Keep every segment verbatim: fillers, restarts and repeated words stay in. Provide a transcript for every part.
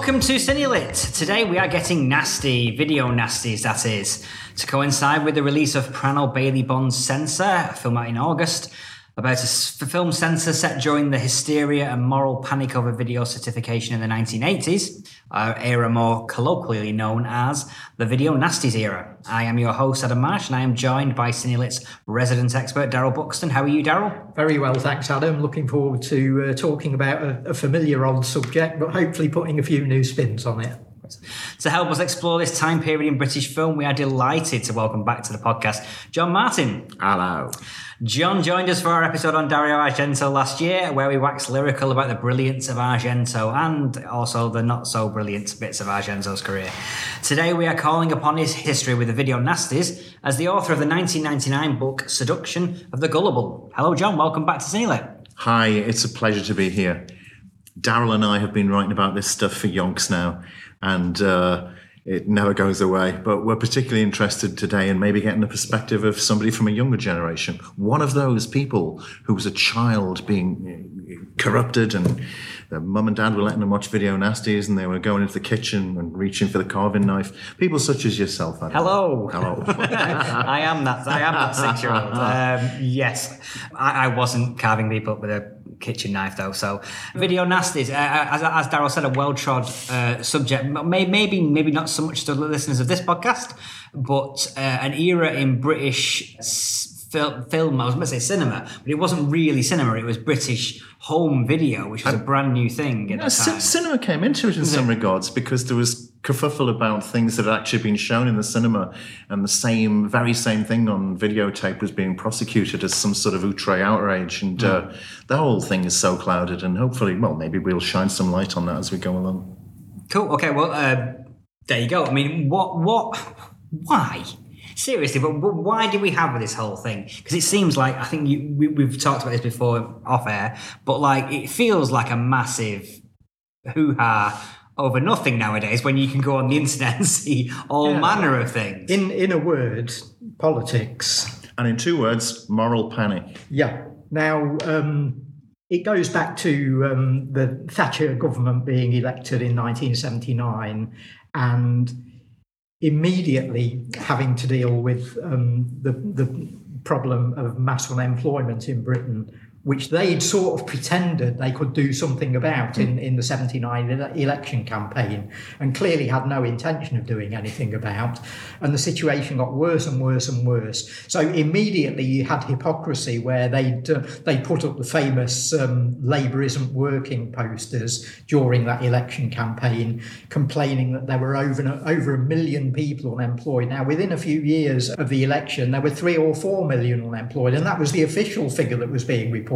Welcome to Cinelit. Today we are getting nasty, video nasties that is, to coincide with the release of Pranell Bailey Bond's Censor, a film out in August, about a film censor set during the hysteria and moral panic over video certification in the nineteen eighties, our era more colloquially known as the Video Nasties era. I am your host, Adam Marsh, and I am joined by Cinelit's resident expert, Daryl Buxton. How are you, Daryl? Very well, thanks, Adam. Looking forward to uh, talking about a, a familiar old subject, but hopefully putting a few new spins on it. To help us explore this time period in British film, we are delighted to welcome back to the podcast John Martin. Hello. John joined us for our episode on Dario Argento last year, where we waxed lyrical about the brilliance of Argento and also the not-so-brilliant bits of Argento's career. Today we are calling upon his history with the Video Nasties as the author of the nineteen ninety-nine book Seduction of the Gullible. Hello, John. Welcome back to Cinelit. Hi, it's a pleasure to be here. Daryl and I have been writing about this stuff for yonks now, and uh, it never goes away. But we're particularly interested today in maybe getting the perspective of somebody from a younger generation, one of those people who was a child being corrupted, and their mum and dad were letting them watch Video Nasties, and they were going into the kitchen and reaching for the carving knife. People such as yourself. Adam. Hello. Hello. I am that. I am that six-year-old. Um, yes, I, I wasn't carving people up with a kitchen knife though. So Video Nasties, uh, as, as Daryl said, a well-trod uh, subject. Maybe, maybe not so much to the listeners of this podcast, but uh, an era in British s- fil- film. I was going to say cinema, but it wasn't really cinema. It was British home video, which was a brand new thing at Yeah, the c- time. cinema came into it in some regards because there was kerfuffle about things that had actually been shown in the cinema, and the same, very same thing on videotape was being prosecuted as some sort of outre outrage, and mm. uh, the whole thing is so clouded, and hopefully, well, maybe we'll shine some light on that as we go along. Cool. Okay. Well, uh, there you go. I mean, what, what, why? Seriously, but, but why do we have this whole thing? Because it seems like, I think you, we, we've talked about this before off air, but like it feels like a massive hoo-ha over nothing nowadays when you can go on the internet and see all yeah. manner of things. In in a word, politics. And in two words, moral panic. Yeah. Now, um, it goes back to um, the Thatcher government being elected in nineteen seventy-nine and immediately having to deal with um, the, the problem of mass unemployment in Britain, which they'd sort of pretended they could do something about in, in the seventy-nine election campaign, and clearly had no intention of doing anything about. And the situation got worse and worse and worse. So immediately you had hypocrisy where they'd, uh, they put up the famous um, Labour isn't working posters during that election campaign, complaining that there were over, over a million people unemployed. Now, within a few years of the election, there were three or four million unemployed, and that was the official figure that was being reported.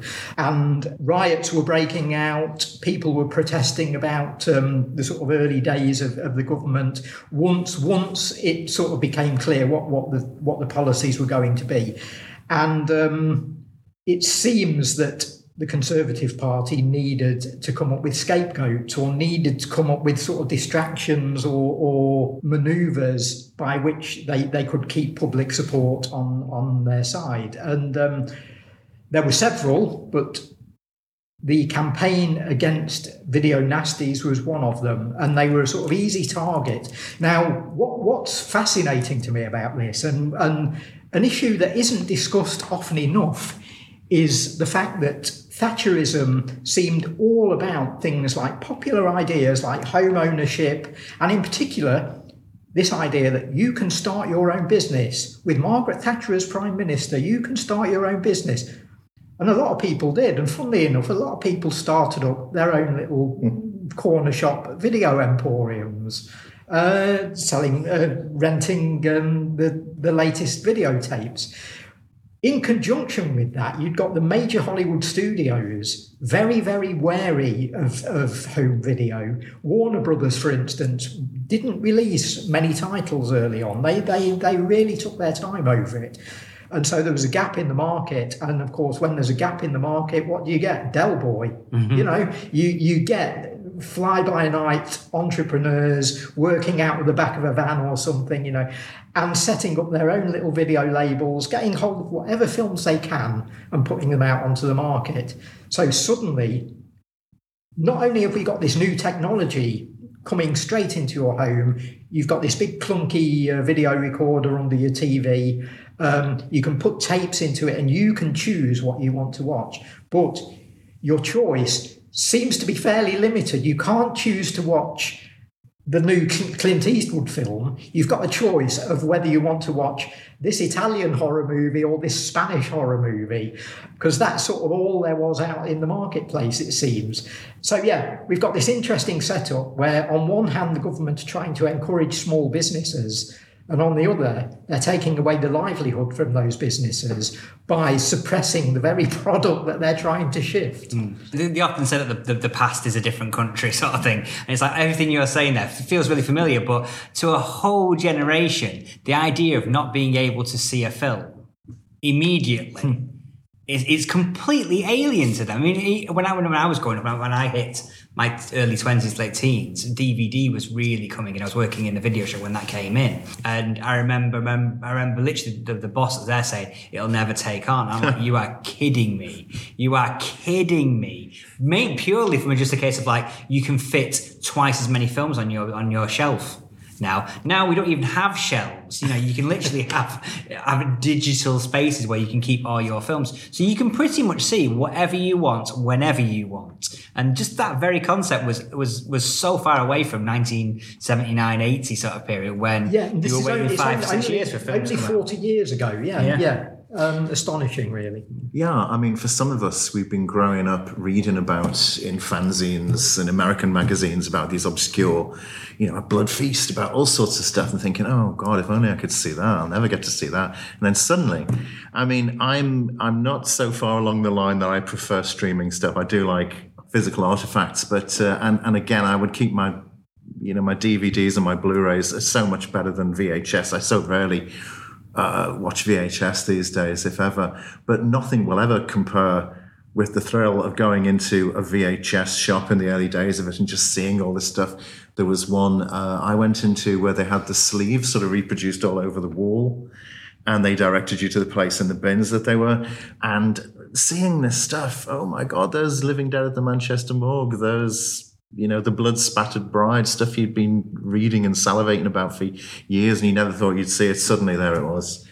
And riots were breaking out. People were protesting about um, the sort of early days of, of the government. Once, once it sort of became clear what, what the what the policies were going to be, and um, it seems that the Conservative Party needed to come up with scapegoats, or needed to come up with sort of distractions or, or manoeuvres by which they, they could keep public support on on their side. And um, there were several, but the campaign against Video Nasties was one of them, and they were a sort of easy target. Now, what, what's fascinating to me about this, and, and an issue that isn't discussed often enough, is the fact that Thatcherism seemed all about things like popular ideas like home ownership, and in particular, this idea that you can start your own business. With Margaret Thatcher as Prime Minister, you can start your own business. And a lot of people did. And funnily enough, a lot of people started up their own little mm. corner shop video emporiums, uh, selling, uh, renting um, the, the latest videotapes. In conjunction with that, you'd got the major Hollywood studios very, very wary of, of home video. Warner Brothers, for instance, didn't release many titles early on. They, they, they really took their time over it. And so there was a gap in the market. And of course, when there's a gap in the market, what do you get? Del Boy. Mm-hmm. You know, you, you get fly-by-night entrepreneurs working out of the back of a van or something, you know, and setting up their own little video labels, getting hold of whatever films they can and putting them out onto the market. So suddenly, not only have we got this new technology coming straight into your home. You've got this big clunky uh, video recorder under your T V. Um, you can put tapes into it and you can choose what you want to watch. But your choice seems to be fairly limited. You can't choose to watch the new Clint Eastwood film. You've got a choice of whether you want to watch this Italian horror movie or this Spanish horror movie, because that's sort of all there was out in the marketplace, it seems. So yeah, we've got this interesting setup where on one hand the government are trying to encourage small businesses, and on the other, they're taking away the livelihood from those businesses by suppressing the very product that they're trying to shift. Mm. They, they often say that the, the, the past is a different country sort of thing. And it's like everything you're saying there feels really familiar, but to a whole generation, the idea of not being able to see a film immediately hmm. is, is completely alien to them. I mean, when I, when I was growing up, when I hit my early twenties, late teens, D V D was really coming in. I was working in a video show when that came in. And I remember, remember I remember literally the, the boss was there saying, it'll never take on. I'm like, you are kidding me. You are kidding me. Made purely from just a case of like, you can fit twice as many films on your on your shelf. Now, now we don't even have shelves. You know, you can literally have, have digital spaces where you can keep all your films. So you can pretty much see whatever you want, whenever you want. And just that very concept was was was so far away from nineteen seventy-nine, eighty sort of period when yeah, you were waiting only, five, only, six only, years for films. Only forty years ago, yeah, yeah. yeah. Um, astonishing, really. Yeah, I mean, for some of us, we've been growing up reading about in fanzines and American magazines about these obscure, you know, a blood feast, about all sorts of stuff, and thinking, oh God, if only I could see that. I'll never get to see that. And then suddenly, I mean, I'm I'm not so far along the line that I prefer streaming stuff. I do like physical artifacts, but uh, and and again, I would keep my, you know, my D V Ds and my Blu-rays are so much better than V H S. I so rarely Uh, watch V H S these days, if ever, but nothing will ever compare with the thrill of going into a V H S shop in the early days of it and just seeing all this stuff. There was one uh, I went into where they had the sleeves sort of reproduced all over the wall, and they directed you to the place in the bins that they were. And seeing this stuff, oh my God, there's Living Dead at the Manchester Morgue, there's, you know, the blood spattered bride, stuff you'd been reading and salivating about for years and you never thought you'd see it. Suddenly there it was.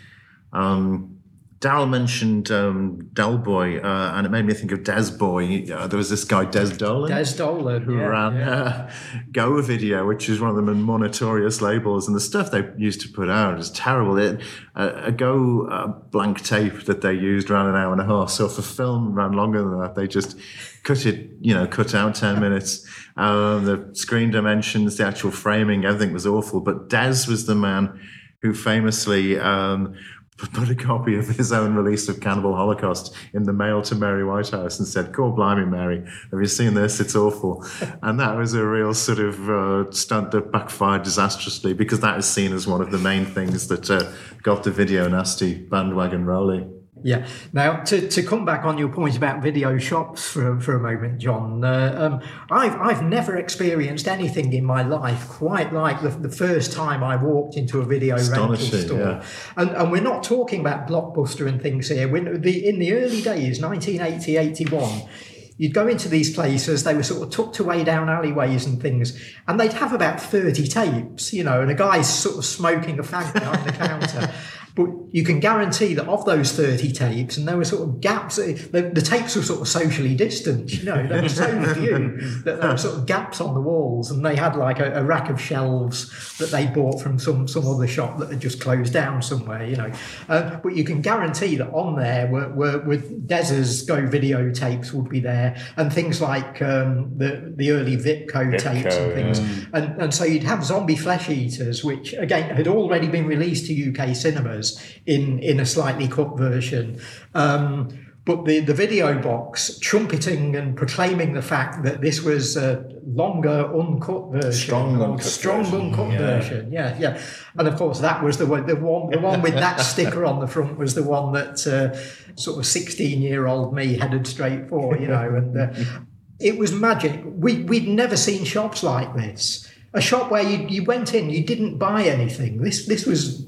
Um, Daryl mentioned um, Del Boy, uh, and it made me think of Des Boy. Uh, there was this guy, Des Dolan. Des Dolan, who yeah, ran yeah. Uh, Go Video, which is one of the more notorious labels. And the stuff they used to put out is terrible. It, uh, a Go uh, blank tape that they used ran an hour and a half. So if a film ran longer than that, they just cut it, you know, cut out ten minutes. Um, the screen dimensions, the actual framing, everything was awful. But Des was the man who famously um, put a copy of his own release of Cannibal Holocaust in the mail to Mary Whitehouse and said, "God blimey, Mary, have you seen this? It's awful." And that was a real sort of uh, stunt that backfired disastrously, because that is seen as one of the main things that uh, got the Video Nasty bandwagon rolling. Yeah. Now, to, to come back on your point about video shops for for a moment, John, uh, um, I've I've never experienced anything in my life quite like the, the first time I walked into a video rental store. Yeah. And and we're not talking about Blockbuster and things here. When the in the early days, nineteen eighty, eighty-one. You'd go into these places, they were sort of tucked away down alleyways and things, and they'd have about thirty tapes, you know, and a guy's sort of smoking a fag behind the counter. But you can guarantee that of those thirty tapes, and there were sort of gaps, the, the tapes were sort of socially distanced, you know, there were so few that there were sort of gaps on the walls, and they had like a, a rack of shelves that they bought from some, some other shop that had just closed down somewhere, you know. Uh, but you can guarantee that on there were, were, were Des's Go Video tapes would be there, and things like um, the, the early Vipco, Vipco tapes and things. Yeah. And, and so you'd have Zombie Flesh Eaters, which, again, had already been released to U K cinemas in, in a slightly cut version. Um, but the, the video box trumpeting and proclaiming the fact that this was a longer uncut version. Strong uncut strong version. uncut Yeah. version. Yeah, yeah. And of course that was the one, the one, the one with that sticker on the front was the one that uh, sort of sixteen-year-old me headed straight for, you know. And uh, it was magic. We, we'd never seen shops like this. A shop where you, you went in, you didn't buy anything. This this was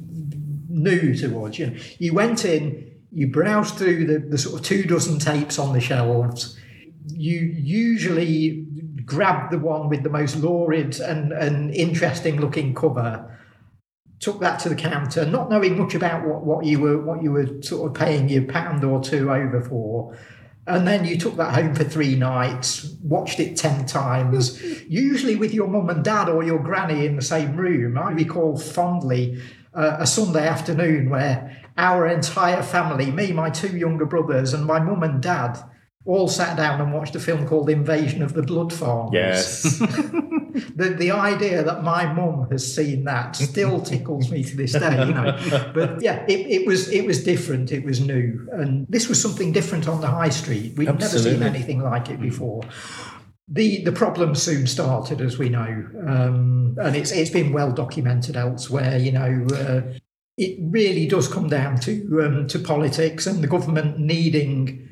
new to us. You know, you went in, you browsed through the, the sort of two dozen tapes on the shelves. You usually grabbed the one with the most lurid and, and interesting looking cover, took that to the counter, not knowing much about what, what you were what you were sort of paying your pound or two over for. And then you took that home for three nights, watched it ten times, usually with your mum and dad or your granny in the same room. I recall fondly uh, a Sunday afternoon where our entire family, me, my two younger brothers, and my mum and dad, all sat down and watched a film called Invasion of the Blood Farmers. Yes. The the idea that my mum has seen that still tickles me to this day, you know. But yeah, it, it was it was different, it was new. And this was something different on the high street. We'd Absolutely. never seen anything like it before. The the problem soon started, as we know. Um, and it's it's been well documented elsewhere, you know. Uh, it really does come down to um, to politics and the government needing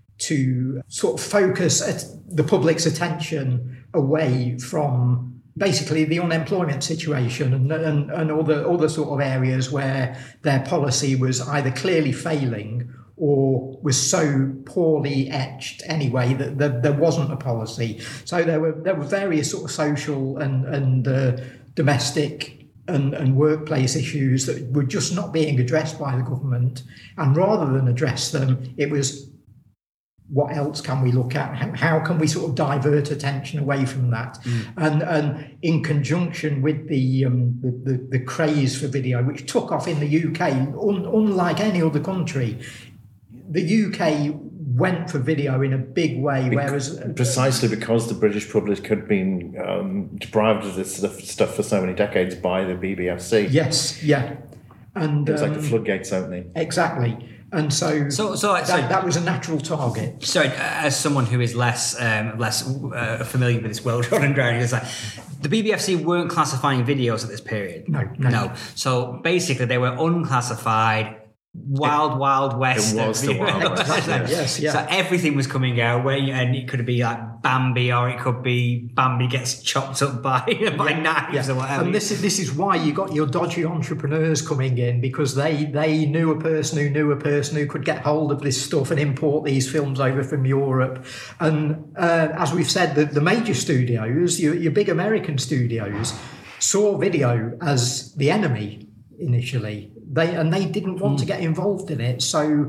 to sort of focus at the public's attention away from basically the unemployment situation and, and, and all the other sort of areas where their policy was either clearly failing or was so poorly etched anyway that, that there wasn't a policy. So there were there were various sort of social and, and uh, domestic and, and workplace issues that were just not being addressed by the government. And rather than address them, it was, what else can we look at? How, how can we sort of divert attention away from that? Mm. And and in conjunction with the, um, the, the the craze for video, which took off in the U K, un, unlike any other country, the U K went for video in a big way, whereas precisely because the British public had been um, deprived of this stuff for so many decades by the B B F C. Yes, yeah, and it was um, like the floodgates opening. Exactly. And so, so, so, that, so that was a natural target. So, as someone who is less um, less uh, familiar with this world-trodden ground, it's like the B B F C weren't classifying videos at this period. No, no. no. So basically, they were unclassified. Wild, it, wild west. It was the wild west. Yes, yeah. So everything was coming out, where and it could be like Bambi, or it could be Bambi gets chopped up by by yeah, knives yeah. or whatever. And this is this is why you got your dodgy entrepreneurs coming in, because they they knew a person who knew a person who could get hold of this stuff and import these films over from Europe. And uh, as we've said, the, the major studios, your, your big American studios, saw video as the enemy initially. They and they didn't want mm. to get involved in it. So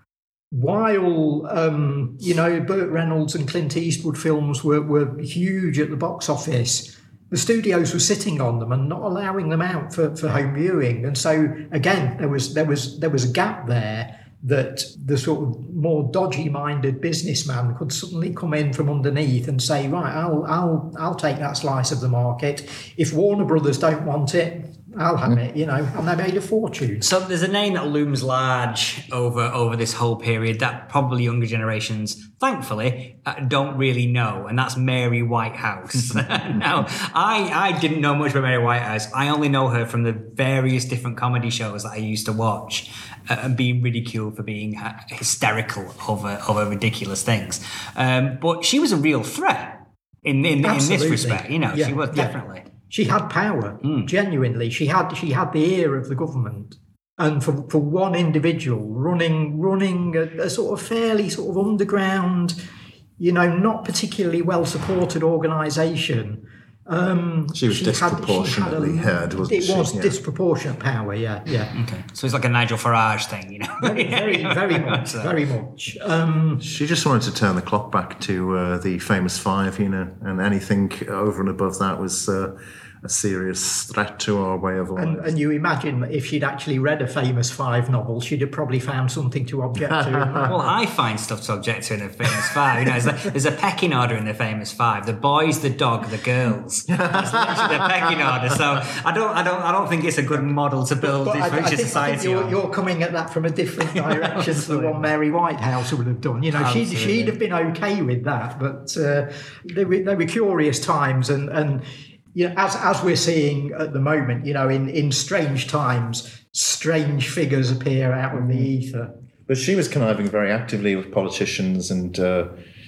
while um, you know Burt Reynolds and Clint Eastwood films were, were huge at the box office, the studios were sitting on them and not allowing them out for, for home viewing. And so again, there was there was there was a gap there that the sort of more dodgy-minded businessman could suddenly come in from underneath and say, right, I'll I'll I'll take that slice of the market. If Warner Brothers don't want it, I'll have it, you know, and they made a fortune. So there's a name that looms large over over this whole period that probably younger generations, thankfully, uh, don't really know, and that's Mary Whitehouse. Now, I, I didn't know much about Mary Whitehouse. I only know her from the various different comedy shows that I used to watch uh, and being ridiculed for being uh, hysterical over, over ridiculous things. Um, but she was a real threat in, in, in this respect, you know, yeah, she was definitely. Yeah. She had power, mm. genuinely. She had she had the ear of the government, and for for one individual running running a, a sort of fairly sort of underground, you know, not particularly well supported organisation. Um, she was she disproportionately had, she had a, heard, wasn't it she? It was yeah. disproportionate power, yeah, yeah. Okay, so it's like a Nigel Farage thing, you know. Very, very, very much, very much. Um, she just wanted to turn the clock back to uh, the famous five, you know, and anything over and above that was uh, a serious threat to our way of life. And, and you imagine if she'd actually read a famous five novel, she'd have probably found something to object to. Well, I find stuff to object to in the famous five. You know, there's a, there's a pecking order in the famous five: the boys, the dog, the girls. That's literally the pecking order. So I don't, I don't, I don't think it's a good model to build but this I, future I think, society I think you're, on. you're coming at that from a different direction to the one Mary Whitehouse would have done. You know, she'd, she'd have been okay with that, but uh, they were they were curious times, and and. You know, as as we're seeing at the moment, you know, in, in strange times, strange figures appear out of the ether. But she was conniving very actively with politicians and uh,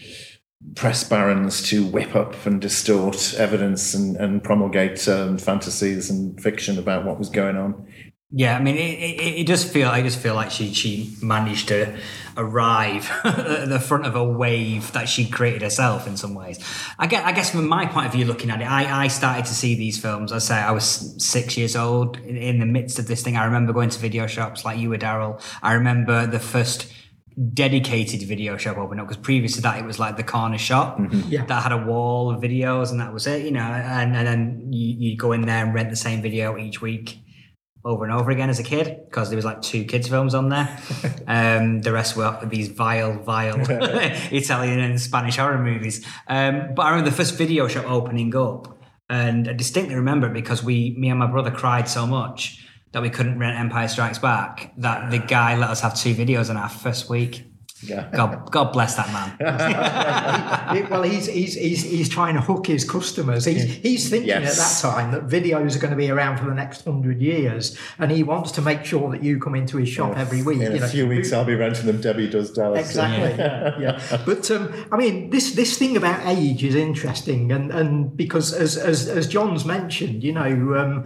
press barons to whip up and distort evidence and, and promulgate um, fantasies and fiction about what was going on. Yeah, I mean, it, it, it does feel. I just feel like she she managed to arrive at the front of a wave that she created herself in some ways. I guess, I guess from my point of view, looking at it, I, I started to see these films. I say I was six years old in, in the midst of this thing. I remember going to video shops like you were, Daryl. I remember the first dedicated video shop open up, because previous to that it was like the corner shop mm-hmm. yeah. that had a wall of videos and that was it, you know, and, and then you, you go in there and rent the same video each week over and over again as a kid, because there was like two kids films on there. Um, the rest were these vile, vile Italian and Spanish horror movies. Um, but I remember the first video shop opening up, and I distinctly remember it because we, me and my brother cried so much that we couldn't rent Empire Strikes Back that the guy let us have two videos in our first week. Yeah. God, God bless that man. he, he, well, he's, he's he's he's trying to hook his customers. He's he's thinking yes. at that time that videos are going to be around for the next hundred years, and he wants to make sure that you come into his shop yeah. every week. In you a know. few weeks, I'll be renting them. Debbie does Dallas. Exactly. yeah. yeah. But um, I mean, this this thing about age is interesting, and and because as as as John's mentioned, you know. Um,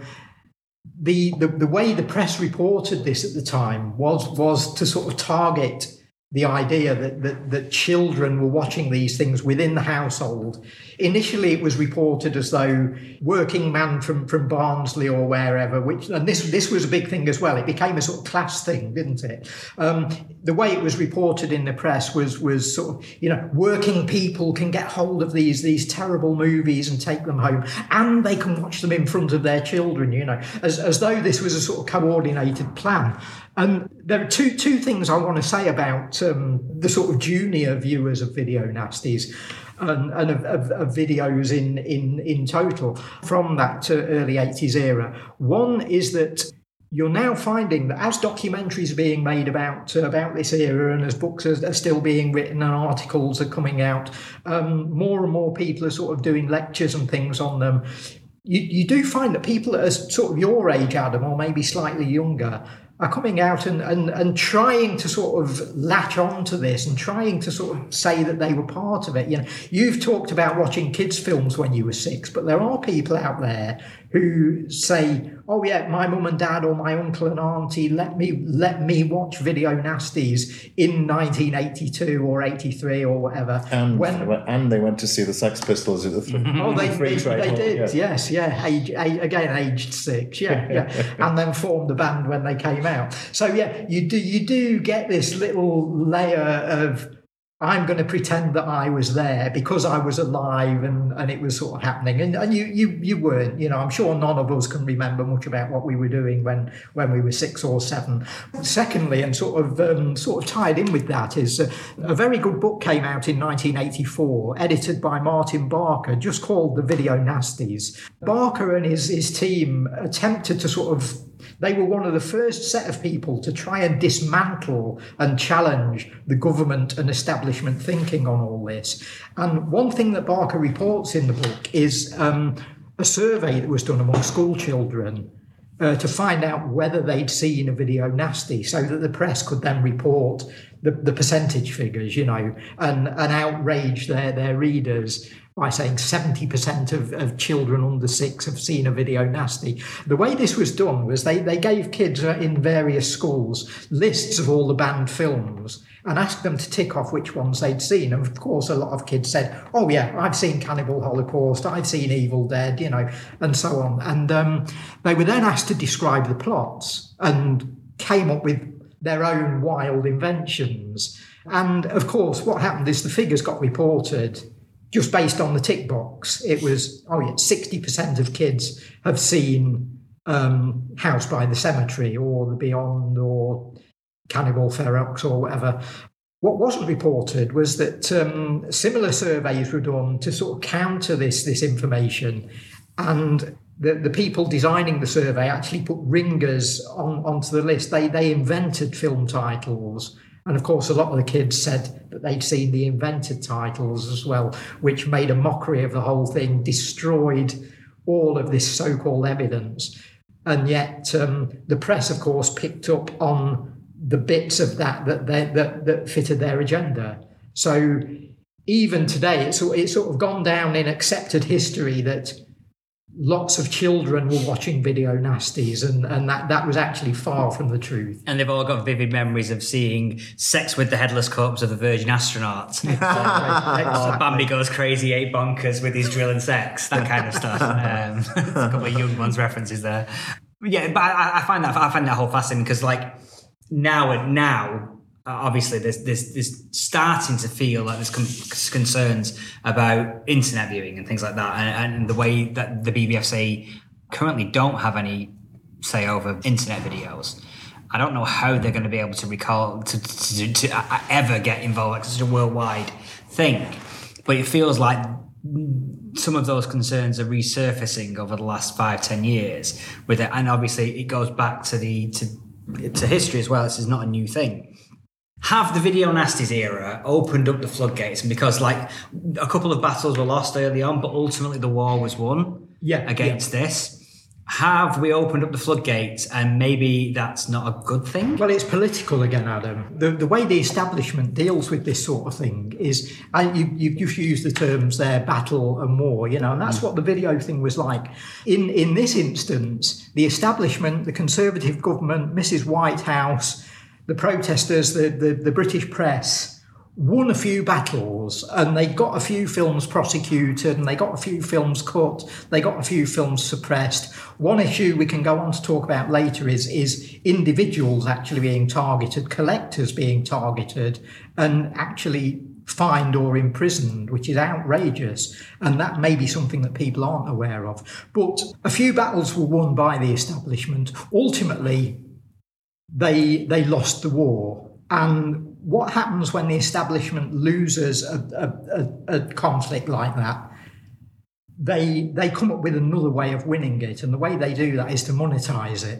the, the the way the press reported this at the time was was to sort of target the idea that, that that children were watching these things within the household. Initially, it was reported as though working man from, from Barnsley or wherever, which and this this was a big thing as well. It became a sort of class thing, didn't it? Um, the way it was reported in the press was was sort of, you know, working people can get hold of these these terrible movies and take them home, and they can watch them in front of their children, you know, as as though this was a sort of coordinated plan. And there are two two things I want to say about um, the sort of junior viewers of Video Nasties and, and of, of, of videos in, in, in total from that uh, early eighties era. One is that you're now finding that as documentaries are being made about uh, about this era, and as books are, are still being written and articles are coming out, um, more and more people are sort of doing lectures and things on them. You, you do find that people that are sort of your age, Adam, or maybe slightly younger, are coming out and, and, and trying to sort of latch on to this and trying to sort of say that they were part of it. You know, you've talked about watching kids' films when you were six, but there are people out there who say, oh yeah, my mum and dad or my uncle and auntie let me let me watch Video Nasties in nineteen eighty-two or eighty-three or whatever. And, when, and they went to see the Sex Pistols at the th- oh, they, free they, trade they hall. did, yeah. yes, yeah, age, age, again, aged six, yeah, yeah, and then formed a band when they came out. So yeah, you do you do get this little layer of, I'm going to pretend that I was there because I was alive and, and it was sort of happening. And, and you, you you weren't, you know, I'm sure none of us can remember much about what we were doing when, when we were six or seven. Secondly, and sort of um, sort of tied in with that is a, a very good book came out in nineteen eighty-four, edited by Martin Barker, just called The Video Nasties. Barker and his, his team attempted to sort of, they were one of the first set of people to try and dismantle and challenge the government and establishment thinking on all this. And one thing that Barker reports in the book is um, a survey that was done among school children uh, to find out whether they'd seen a Video Nasty, so that the press could then report the, the percentage figures, you know, and, and outrage their, their readers by saying seventy percent of, of children under six have seen a Video Nasty. The way this was done was they, they gave kids in various schools lists of all the banned films and asked them to tick off which ones they'd seen. And of course, a lot of kids said, oh yeah, I've seen Cannibal Holocaust, I've seen Evil Dead, you know, and so on. And um, they were then asked to describe the plots and came up with their own wild inventions. And of course, what happened is the figures got reported just based on the tick box. It was, oh yeah, sixty percent of kids have seen um, House by the Cemetery or The Beyond or Cannibal Ferox or whatever. What wasn't reported was that um, similar surveys were done to sort of counter this, this information. And the, the people designing the survey actually put ringers on, onto the list. They, they invented film titles. And of course, a lot of the kids said that they'd seen the invented titles as well, which made a mockery of the whole thing, destroyed all of this so-called evidence. And yet um, the press, of course, picked up on the bits of that that, they, that that fitted their agenda. So even today, it's, it's sort of gone down in accepted history that lots of children were watching video nasties, and, and that, that was actually far from the truth. And they've all got vivid memories of seeing Sex with the Headless Corpse of the Virgin Astronaut. Exactly. Or Bambi Goes Crazy, ate bonkers with his drill and sex, that kind of stuff. Um, a couple of young ones references there. Yeah, but I, I find that I find that whole fascinating because, like, now and now, obviously, there's, there's, there's starting to feel like there's com- concerns about internet viewing and things like that, and, and the way that the B B F C currently don't have any say over internet videos. I don't know how they're going to be able to recall to, to, to, to ever get involved. Like, it's such a worldwide thing, but it feels like some of those concerns are resurfacing over the last five, ten years with it, and obviously it goes back to the to to history as well. This is not a new thing. Have the video nasties era opened up the floodgates? And because, like, a couple of battles were lost early on, but ultimately the war was won yeah, against yeah. this. Have we opened up the floodgates, and maybe that's not a good thing? Well, it's political again, Adam. The the way the establishment deals with this sort of thing is, and you you just used the terms there, battle and war, you know, and that's what the video thing was like. In in this instance, the establishment, the Conservative government, Missus Whitehouse, the protesters, the, the, the British press, won a few battles, and they got a few films prosecuted, and they got a few films cut, they got a few films suppressed. One issue we can go on to talk about later is, is individuals actually being targeted, collectors being targeted, and actually fined or imprisoned, which is outrageous, and that may be something that people aren't aware of. But a few battles were won by the establishment. Ultimately, they they lost the war. And what happens when the establishment loses a, a, a, a conflict like that? They they come up with another way of winning it, and the way they do that is to monetize it,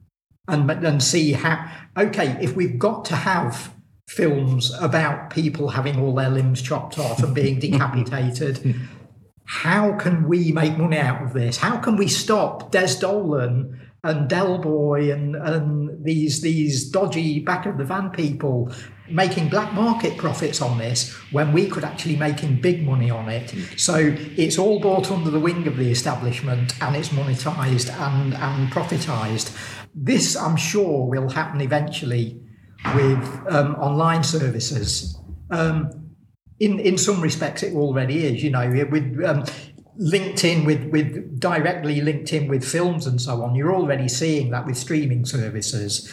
and and see how. Okay, if we've got to have films about people having all their limbs chopped off and being decapitated, how can we make money out of this? How can we stop Des Dolan and Del Boy and, and these these dodgy back of the van people making black market profits on this when we could actually making big money on it? So it's all brought under the wing of the establishment, and it's monetized and, and profitized. This, I'm sure, will happen eventually with um, online services. Um, in in some respects, it already is. You know, with um, LinkedIn, with with directly linked in with films and so on, you're already seeing that with streaming services,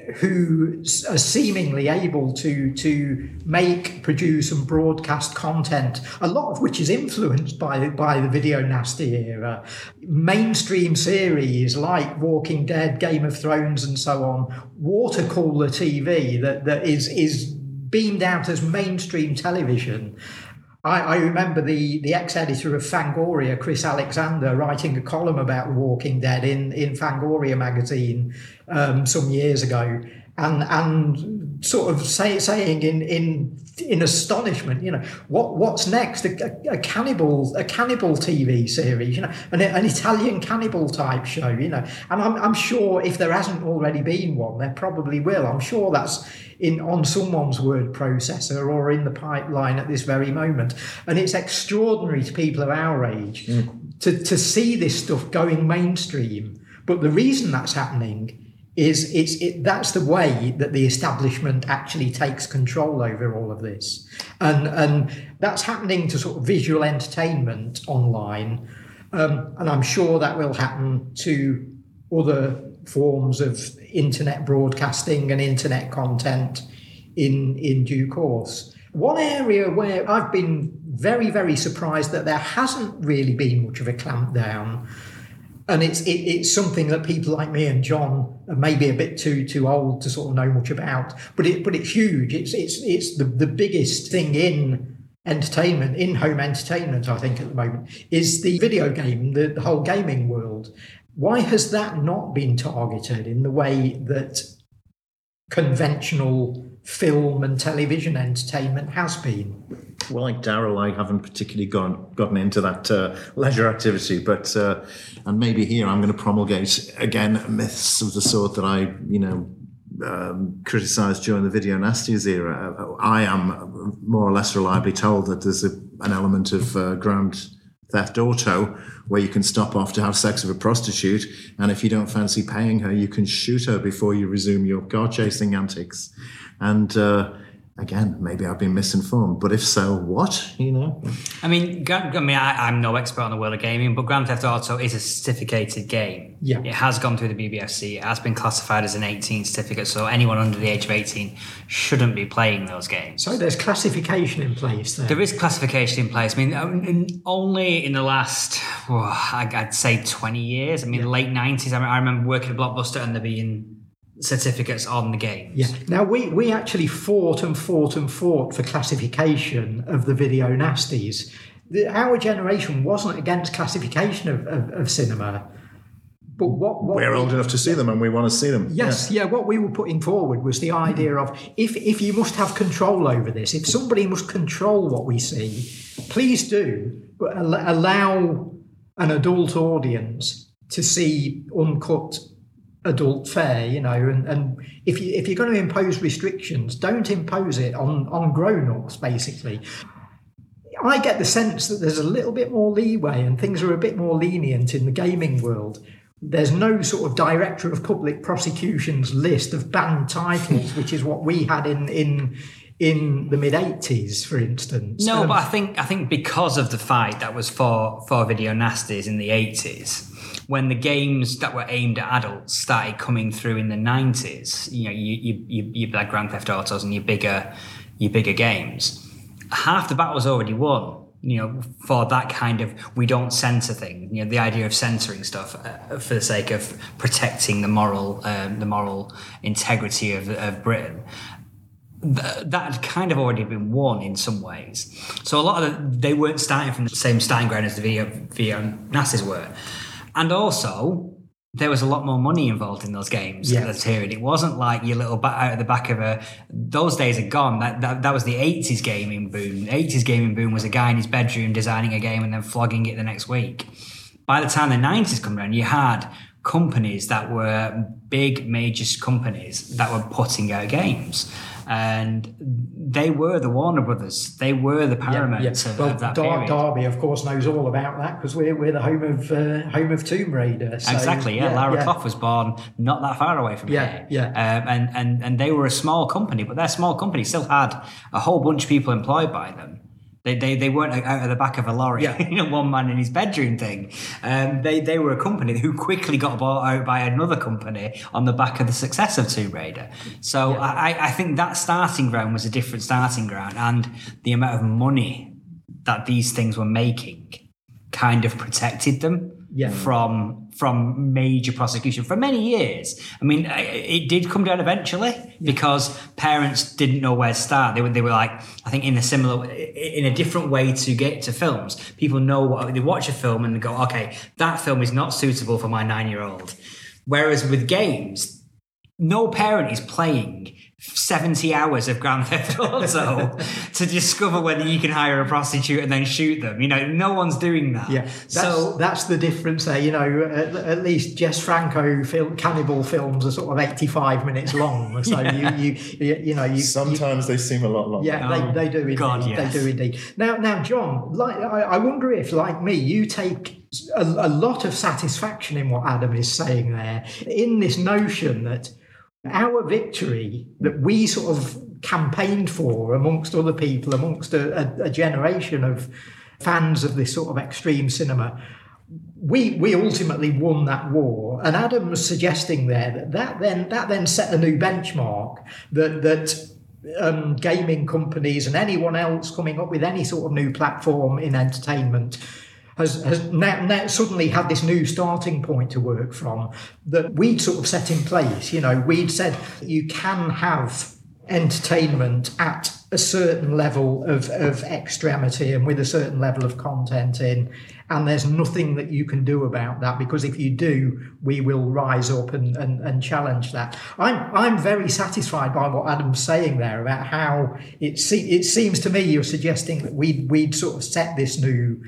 who are seemingly able to to make, produce, and broadcast content, a lot of which is influenced by by the video nasty era. Mainstream series like Walking Dead, Game of Thrones, and so on, water cooler T V that that is is beamed out as mainstream television. I, I remember the, the ex-editor of Fangoria, Chris Alexander, writing a column about The Walking Dead in, in Fangoria magazine um, some years ago, and and sort of say, saying in in in astonishment, you know, what what's next? A, a, a cannibal a cannibal T V series, you know, an, an Italian cannibal type show, you know. And I'm I'm sure if there hasn't already been one, there probably will. I'm sure that's in on someone's word processor or in the pipeline at this very moment. And it's extraordinary to people of our age mm. to, to see this stuff going mainstream. But the reason that's happening is it's it, that's the way that the establishment actually takes control over all of this. And, and that's happening to sort of visual entertainment online. Um, and I'm sure that will happen to other forms of internet broadcasting and internet content in in due course. One area where I've been very, very surprised that there hasn't really been much of a clampdown, and it's it, it's something that people like me and John are maybe a bit too too old to sort of know much about, but it but it's huge. It's it's it's the, the biggest thing in entertainment, in home entertainment, I think, at the moment, is the video game, the, the whole gaming world. Why has that not been targeted in the way that conventional film and television entertainment has been? Well, like Daryl, I haven't particularly gone, gotten into that uh, leisure activity, but uh, and maybe here I'm going to promulgate again myths of the sort that I, you know, um, criticised during the video nasties era. I am more or less reliably told that there's a, an element of uh, ground Theft Auto, where you can stop off to have sex with a prostitute, and if you don't fancy paying her, you can shoot her before you resume your car chasing antics. And uh, again, maybe I've been misinformed, but if so, what? You know? I mean, I mean, I, I'm no expert on the world of gaming, but Grand Theft Auto is a certificated game. Yeah. It has gone through the B B F C. It has been classified as an eighteen certificate, so anyone under the age of eighteen shouldn't be playing those games. So there's classification in place there. There is classification in place. I mean, only in the last, oh, I'd say twenty years. I mean, yeah. late nineties. I remember working at Blockbuster and there being certificates on the games. Yeah. Now we we actually fought and fought and fought for classification of the video nasties. The, our generation wasn't against classification of, of, of cinema. But what, what we're we, old enough to see them and we want to see them. Yes, yeah. yeah. What we were putting forward was the idea of if if you must have control over this, if somebody must control what we see, please do, but allow an adult audience to see uncut adult fare, you know, and, and if you if you're going to impose restrictions, don't impose it on, on grown-ups, basically. I get the sense that there's a little bit more leeway and things are a bit more lenient in the gaming world. There's no sort of director of public prosecutions list of banned titles, which is what we had in in in the mid eighties, for instance. No, um, but I think I think because of the fight that was for for video nasties in the eighties, when the games that were aimed at adults started coming through in the nineties, you know, you you you, you like Grand Theft Autos and your bigger your bigger games, half the battle's already won. You know, for that kind of we don't censor thing. You know, the idea of censoring stuff uh, for the sake of protecting the moral um, the moral integrity of of Britain. That had kind of already been won in some ways. So a lot of the, they weren't starting from the same starting ground as the video, video nasties were. And also, there was a lot more money involved in those games yeah. at the period. It wasn't like your little bat out of the back of a... Those days are gone. That, that that was the eighties gaming boom. The eighties gaming boom was a guy in his bedroom designing a game and then flogging it the next week. By the time the nineties come around, you had companies that were big, major companies that were putting out games. And they were the Warner Brothers. They were the Paramount yeah, yeah. Well, of that Dar- period. Derby, of course, knows all about that because we're we're the home of uh, home of Tomb Raider. So, exactly. Yeah, yeah Lara yeah. Croft was born not that far away from yeah, here. Yeah. Um, and and and they were a small company, but their small company still had a whole bunch of people employed by them. They they they weren't out of the back of a lorry, yeah. you know, one man in his bedroom thing. Um, they they were a company who quickly got bought out by another company on the back of the success of Tomb Raider. So yeah. I, I think that starting ground was a different starting ground, and the amount of money that these things were making kind of protected them yeah. from from major prosecution for many years. I mean, it did come down eventually yeah. because parents didn't know where to start. They were they were like, I think in a similar, in a different way to get to films. People know what they watch a film and they go, okay, that film is not suitable for my nine-year-old. Whereas with games, no parent is playing seventy hours of Grand Theft Auto to discover whether you can hire a prostitute and then shoot them. You know, no one's doing that. Yeah, that's, so that's the difference there. You know, at, at least Jess Franco film, cannibal films are sort of eighty-five minutes long. So yeah. you, you, you know, you sometimes you, they seem a lot longer. Yeah, oh, they, they do indeed. God, yes. They do indeed. Now, now, John, like I, I wonder if, like me, you take a, a lot of satisfaction in what Adam is saying there, in this notion that our victory that we sort of campaigned for amongst other people, amongst a, a, a generation of fans of this sort of extreme cinema, we we ultimately won that war. And Adam was suggesting there that that then that then set a new benchmark that that um, gaming companies and anyone else coming up with any sort of new platform in entertainment Has, has now, now suddenly had this new starting point to work from that we'd sort of set in place. You know, we'd said you can have entertainment at a certain level of, of extremity and with a certain level of content in, and there's nothing that you can do about that, because if you do, we will rise up and, and, and challenge that. I'm I'm very satisfied by what Adam's saying there about how it se- it seems to me you're suggesting that we'd, we'd sort of set this new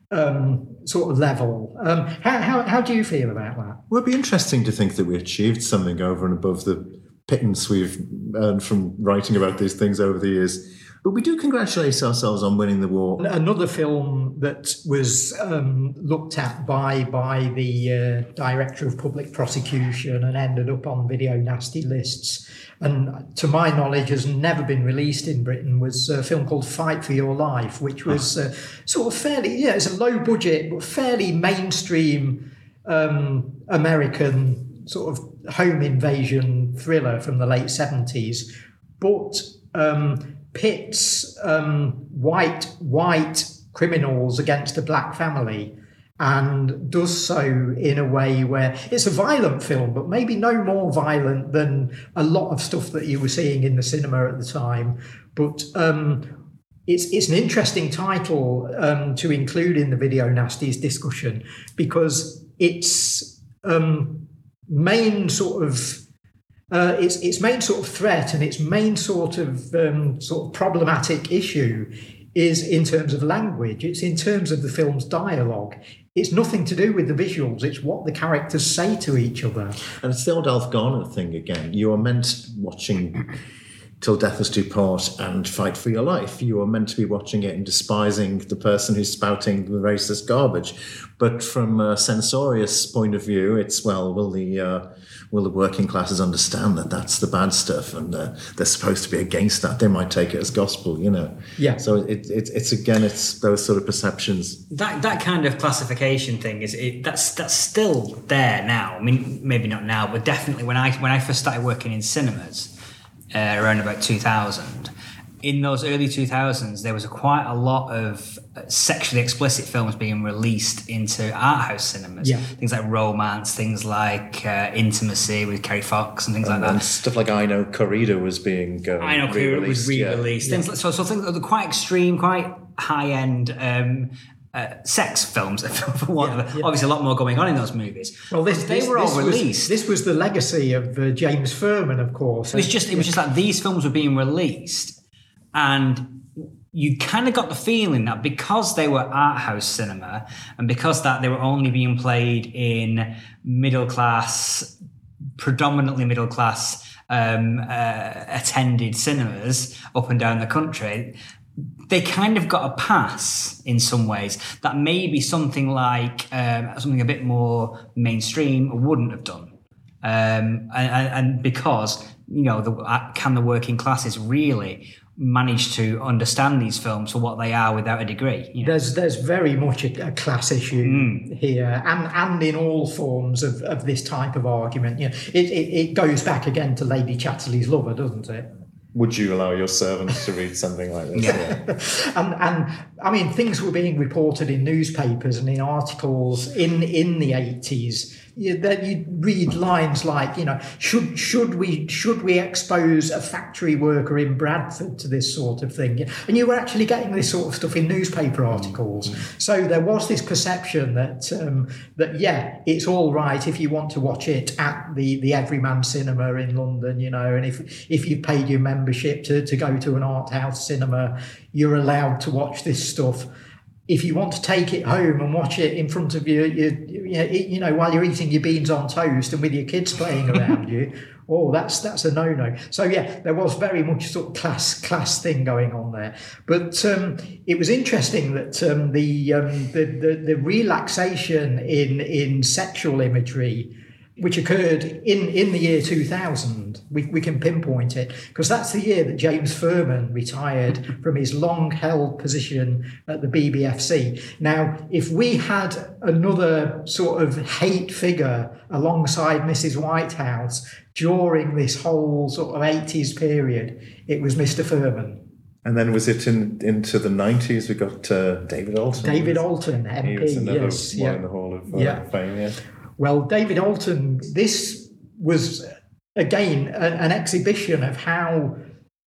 Um, sort of level. Um, how, how how do you feel about that? Well, it'd be interesting to think that we achieved something over and above the pittance we've earned from writing about these things over the years. But we do congratulate ourselves on winning the war. Another film that was um, looked at by by the uh, Director of Public Prosecution and ended up on Video Nasty lists, and to my knowledge has never been released in Britain, was a film called Fight for Your Life, which was uh, sort of fairly, yeah, it's a low budget but fairly mainstream um, American sort of home invasion thriller from the late seventies, but um, pits um, white white criminals against a black family, and does so in a way where it's a violent film, but maybe no more violent than a lot of stuff that you were seeing in the cinema at the time. But um, it's it's an interesting title um, to include in the Video Nasties discussion, because it's um, main sort of uh, its its main sort of threat and its main sort of um, sort of problematic issue is in terms of language. It's in terms of the film's dialogue. It's nothing to do with the visuals. It's what the characters say to each other. And it's the old Alf Garner thing again. You are meant watching Till Death Us Do Part and Fight for Your Life. You are meant to be watching it and despising the person who's spouting the racist garbage. But from a censorious point of view, it's, well, will the uh, will the working classes understand that that's the bad stuff, and uh, they're supposed to be against that? They might take it as gospel, you know. Yeah. So it, it, it's again, it's those sort of perceptions. That that kind of classification thing is it, that's that's still there now. I mean, maybe not now, but definitely when I when I first started working in cinemas. Uh, around about two thousand. In those early two thousands, there was a, quite a lot of sexually explicit films being released into art house cinemas. Yeah. Things like Romance, things like uh, Intimacy with Kerry Fox, and things And, like and that. stuff like I Know Corrida was being uh, I Know Corrida was re-released. Yeah. Things like, so, so things that are quite extreme, quite high-end um, uh, sex films. For one Yeah, of it. yeah. Obviously, a lot more going on in those movies. Well, this, But they this, were all this released. Was, this was the legacy of uh, James Furman, of course. It was just it was just like these films were being released, and you kind of got the feeling that because they were art house cinema, and because that they were only being played in middle class, predominantly middle class um, uh, attended cinemas up and down the country, they kind of got a pass in some ways that maybe something like um, something a bit more mainstream wouldn't have done. Um, and, and because, you know, the, can the working classes really manage to understand these films for what they are without a degree? You know? There's there's very much a, a class issue mm. here, and and in all forms of, of this type of argument. You know, it, it, it goes back again to Lady Chatterley's Lover, doesn't it? Would you allow your servants to read something like this? Yeah. and and I mean, things were being reported in newspapers and in articles in in the eighties. You, that you read lines like, you know, should should we should we expose a factory worker in Bradford to this sort of thing? And you were actually getting this sort of stuff in newspaper articles. Mm-hmm. So there was this perception that um, that yeah, it's all right if you want to watch it at the the Everyman Cinema in London, you know, and if if you've paid your membership to to go to an art house cinema, you're allowed to watch this stuff. If you want to take it home and watch it in front of you, you, you, you know, while you're eating your beans on toast and with your kids playing around you, oh, that's that's a no-no. So yeah, there was very much sort of class class thing going on there. But um, it was interesting that um, the, um, the the the relaxation in in sexual imagery, which occurred in, in the year two thousand, we, we can pinpoint it, because that's the year that James Furman retired from his long-held position at the B B F C. Now, if we had another sort of hate figure alongside Missus Whitehouse during this whole sort of eighties period, it was Mister Furman. And then was it in into the nineties? We got uh, David Alton. David Alton, M P, he was another yes. one Yeah. in the Hall of uh, Yeah. Fame, yeah. Well, David Alton, this was, again, a, an exhibition of how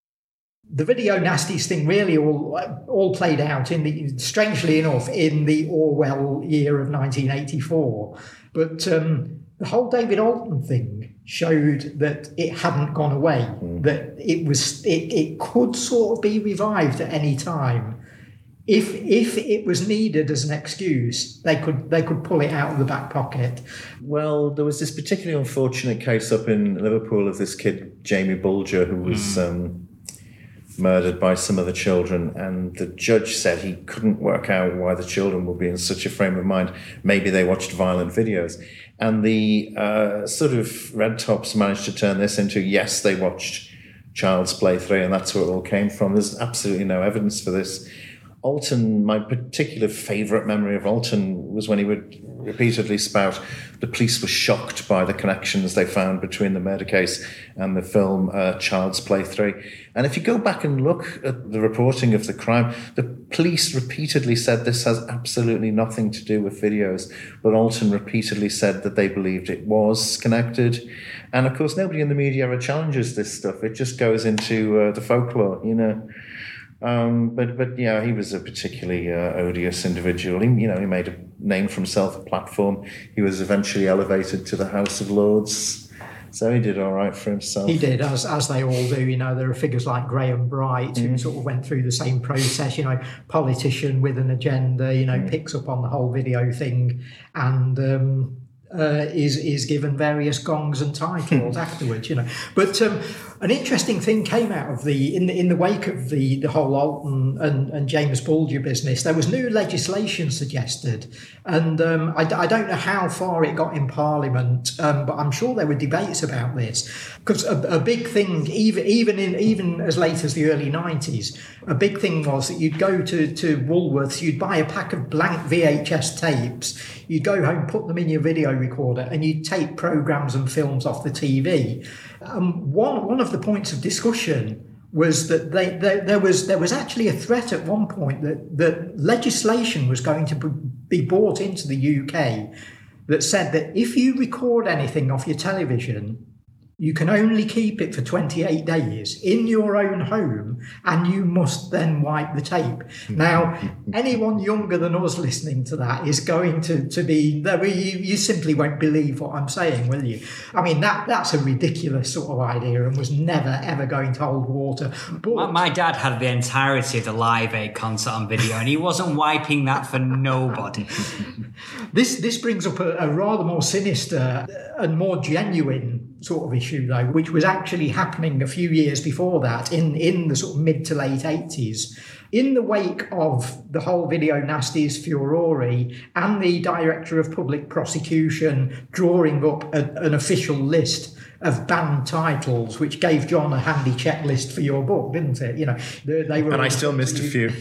the Video Nasties thing really all all played out, in the strangely enough, in the Orwell year of nineteen eighty-four. But um, the whole David Alton thing showed that it hadn't gone away, mm. that it was it, it could sort of be revived at any time. If if it was needed as an excuse, they could they could pull it out of the back pocket. Well, there was this particularly unfortunate case up in Liverpool of this kid, Jamie Bulger, who was mm. um, murdered by some of the children, and the judge said he couldn't work out why the children would be in such a frame of mind. Maybe they watched violent videos. And the uh, sort of Red Tops managed to turn this into, yes, they watched Child's Play three, and that's where it all came from. There's absolutely no evidence for this. Alton, my particular favourite memory of Alton was when he would repeatedly spout the police were shocked by the connections they found between the murder case and the film uh, Child's Play three. And if you go back and look at the reporting of the crime, the police repeatedly said this has absolutely nothing to do with videos, but Alton repeatedly said that they believed it was connected. And of course, nobody in the media ever challenges this stuff. It just goes into uh, the folklore, you know. Um, but but yeah, he was a particularly uh, odious individual. He, you know, he made a name for himself, a platform. He was eventually elevated to the House of Lords, so he did all right for himself. He did, as as they all do. You know, there are figures like Graham Bright who mm. sort of went through the same process. You know, politician with an agenda. You know, mm. picks up on the whole video thing and. Um, Uh, is is given various gongs and titles afterwards, you know. But um, an interesting thing came out of the in the in the wake of the the whole Alton and, and James Bulger business. There was new legislation suggested, and um, I, I don't know how far it got in Parliament, um, but I'm sure there were debates about this because a, a big thing, even even in even as late as the early nineties, a big thing was that you'd go to to Woolworths, you'd buy a pack of blank V H S tapes, you'd go home, put them in your video recorder, and you tape programs and films off the T V. Um, one one of the points of discussion was that they, they, there was there was actually a threat at one point that that legislation was going to be brought into the U K that said that if you record anything off your television, you can only keep it for twenty-eight days in your own home, and you must then wipe the tape. Now, anyone younger than us listening to that is going to, to be, you, you simply won't believe what I'm saying, will you? I mean, that that's a ridiculous sort of idea and was never, ever going to hold water. But my, my dad had the entirety of the Live Aid concert on video, and he wasn't wiping that for nobody. This, this brings up a, a rather more sinister and more genuine sort of issue, though, which was actually happening a few years before that, in, in the sort of mid to late eighties. In the wake of the whole Video Nasties furore and the Director of Public Prosecution drawing up a, an official list of banned titles, which gave John a handy checklist for your book, didn't it? You know, they, they were. And I still missed a few.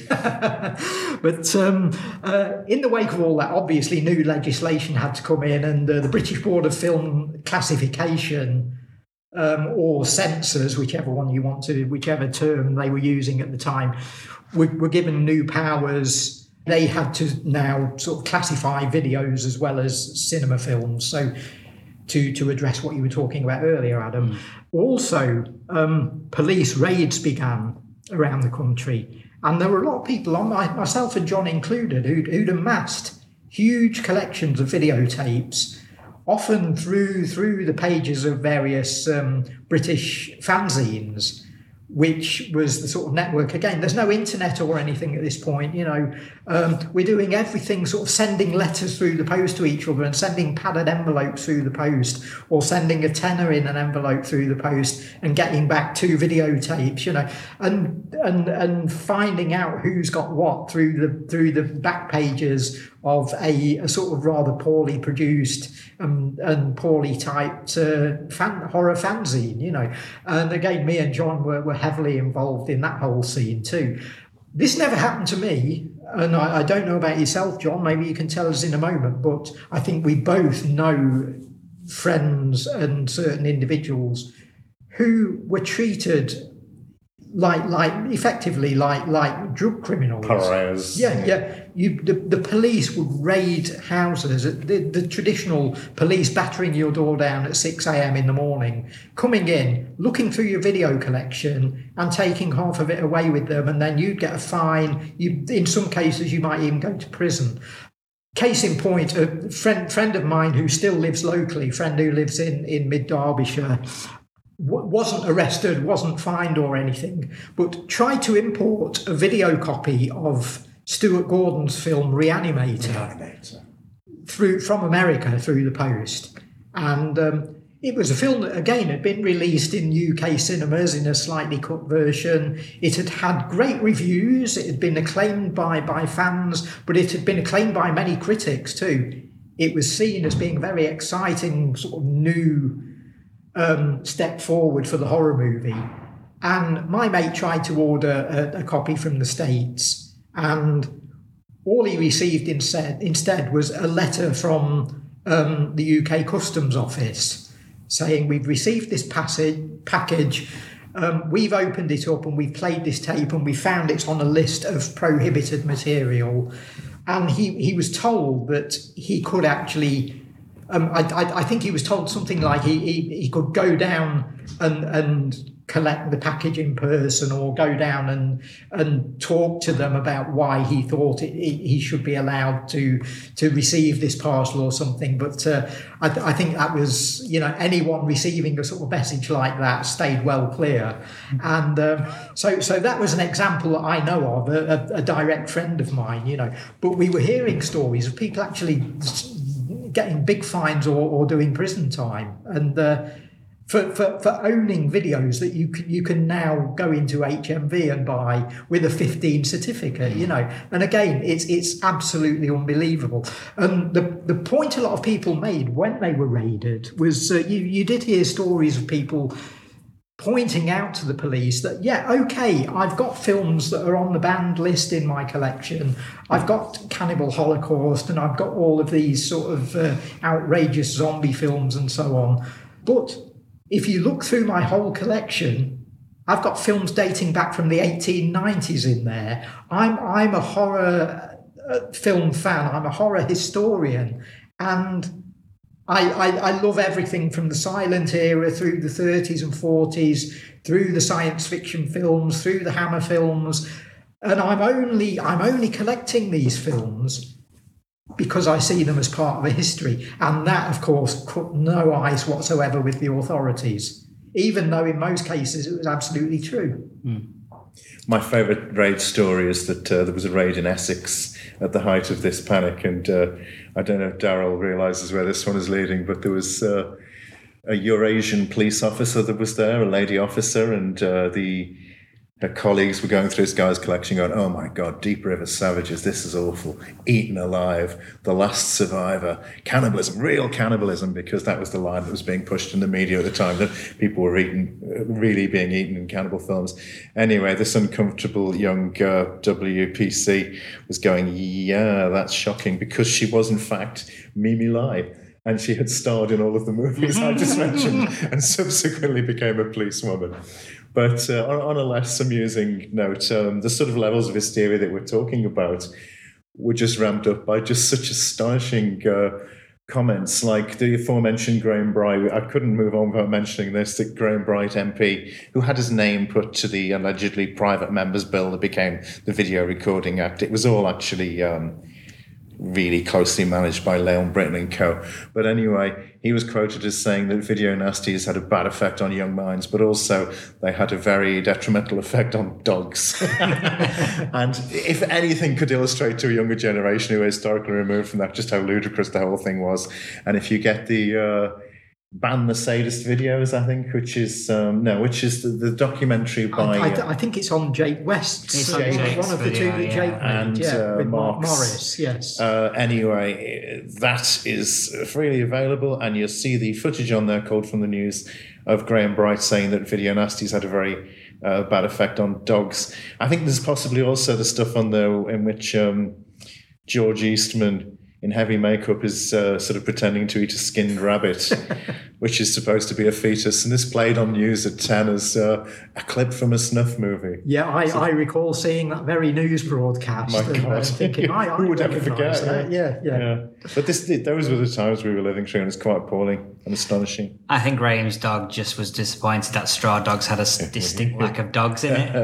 But um, uh, in the wake of all that, obviously new legislation had to come in, and uh, the British Board of Film Classification um, or censors, whichever one you want to, whichever term they were using at the time, were, were given new powers. They had to now sort of classify videos as well as cinema films. So. To, to address what you were talking about earlier, Adam. Mm. Also, um, police raids began around the country, and there were a lot of people, on my, myself and John included, who'd, who'd amassed huge collections of videotapes, often through through the pages of various um, British fanzines, which was the sort of network. Again, there's no internet or anything at this point, you know. Um, we're doing everything, sort of sending letters through the post to each other and sending padded envelopes through the post, or sending a tenner in an envelope through the post and getting back two videotapes, you know, and and and finding out who's got what through the through the back pages of a, a sort of rather poorly produced um, and poorly typed uh, fan, horror fanzine, you know. And again, me and John were, were heavily involved in that whole scene too. This never happened to me, and I, I don't know about yourself, John. Maybe you can tell us in a moment, but I think we both know friends and certain individuals who were treated like, like effectively like like drug criminals. Pariahs. Yeah, yeah. You, the, the police would raid houses. The, the traditional police battering your door down at six a.m. in the morning, coming in, looking through your video collection and taking half of it away with them, and then you'd get a fine. You, in some cases, you might even go to prison. Case in point, a friend friend of mine who still lives locally, friend who lives in, in mid Derbyshire, wasn't arrested, wasn't fined or anything, but tried to import a video copy of Stuart Gordon's film Reanimator, Reanimator. through from America through the post. And um, it was a film that, again, had been released in U K cinemas in a slightly cut version. It had had great reviews. It had been acclaimed by, by fans, but it had been acclaimed by many critics too. It was seen as being a very exciting sort of new um, step forward for the horror movie. And my mate tried to order a, a copy from the States, and all he received instead, instead was a letter from um, the U K Customs Office saying, we've received this passage, package, um, we've opened it up and we've played this tape and we found it's on a list of prohibited material. And he, he was told that he could actually, um, I, I, I think he was told something like he, he, he could go down and, and collect the package in person, or go down and and talk to them about why he thought it, it, he should be allowed to to receive this parcel or something. But uh, I, th- I think that was, you know, anyone receiving a sort of message like that stayed well clear. And um, so so that was an example that I know of, a, a direct friend of mine, you know. But we were hearing stories of people actually getting big fines or, or doing prison time. And uh, For, for for owning videos that you can you can now go into H M V and buy with a fifteen certificate, you know. And again, it's it's absolutely unbelievable. And the the point a lot of people made when they were raided was uh, you you did hear stories of people pointing out to the police that, yeah, okay, I've got films that are on the banned list in my collection. I've got Cannibal Holocaust, and I've got all of these sort of uh, outrageous zombie films and so on, but if you look through my whole collection, I've got films dating back from the eighteen nineties in there. I'm I'm a horror film fan. I'm a horror historian, and I, I I love everything from the silent era through the thirties and forties, through the science fiction films, through the Hammer films, and I'm only I'm only collecting these films because I see them as part of a history. And that, of course, cut no ice whatsoever with the authorities, even though in most cases it was absolutely true. Mm. My favourite raid story is that uh, there was a raid in Essex at the height of this panic, and uh, I don't know if Daryl realises where this one is leading, but there was uh, a Eurasian police officer that was there, a lady officer, and uh, the her colleagues were going through this guy's collection going, oh my God, Deep River Savages, this is awful. Eaten alive, the last survivor, cannibalism, real cannibalism, because that was the line that was being pushed in the media at the time, that people were eaten, really being eaten in cannibal films. Anyway, this uncomfortable young uh, W P C was going, yeah, that's shocking, because she was in fact Mimi Lai. And she had starred in all of the movies I just mentioned and subsequently became a policewoman. But uh, on, on a less amusing note, um, the sort of levels of hysteria that we're talking about were just ramped up by just such astonishing uh, comments, like the aforementioned Graham Bright. I couldn't move on without mentioning this, that Graham Bright M P, who had his name put to the allegedly private members bill that became the Video Recording Act. It was all actually Um, really closely managed by Leon Britton and co. But anyway, he was quoted as saying that video nasties had a bad effect on young minds, but also they had a very detrimental effect on dogs. And if anything could illustrate to a younger generation who are historically removed from that just how ludicrous the whole thing was. And if you get the uh, Ban the Sadist videos, I think, which is um, no, which is the, the documentary by. I, I, I think it's on Jake West's. It's uh, on Jake's one of the video, two that yeah. Jake made, and yeah, uh, with Mark Mark's. Morris. Yes. Uh, anyway, that is freely available, and you'll see the footage on there, called from the news, of Graham Bright saying that video nasties had a very uh, bad effect on dogs. I think there's possibly also the stuff on there in which um, George Eastman in heavy makeup is uh, sort of pretending to eat a skinned rabbit, which is supposed to be a fetus. And this played on news at ten as uh, a clip from a snuff movie. Yeah, I, so, I recall seeing that very news broadcast. My and, God. Uh, thinking, I, I Who would ever forget? That. Yeah, yeah, yeah. But this, those were the times we were living through, and it's quite appalling and astonishing. I think Graham's dog just was disappointed that Straw Dogs had a distinct lack of dogs in it.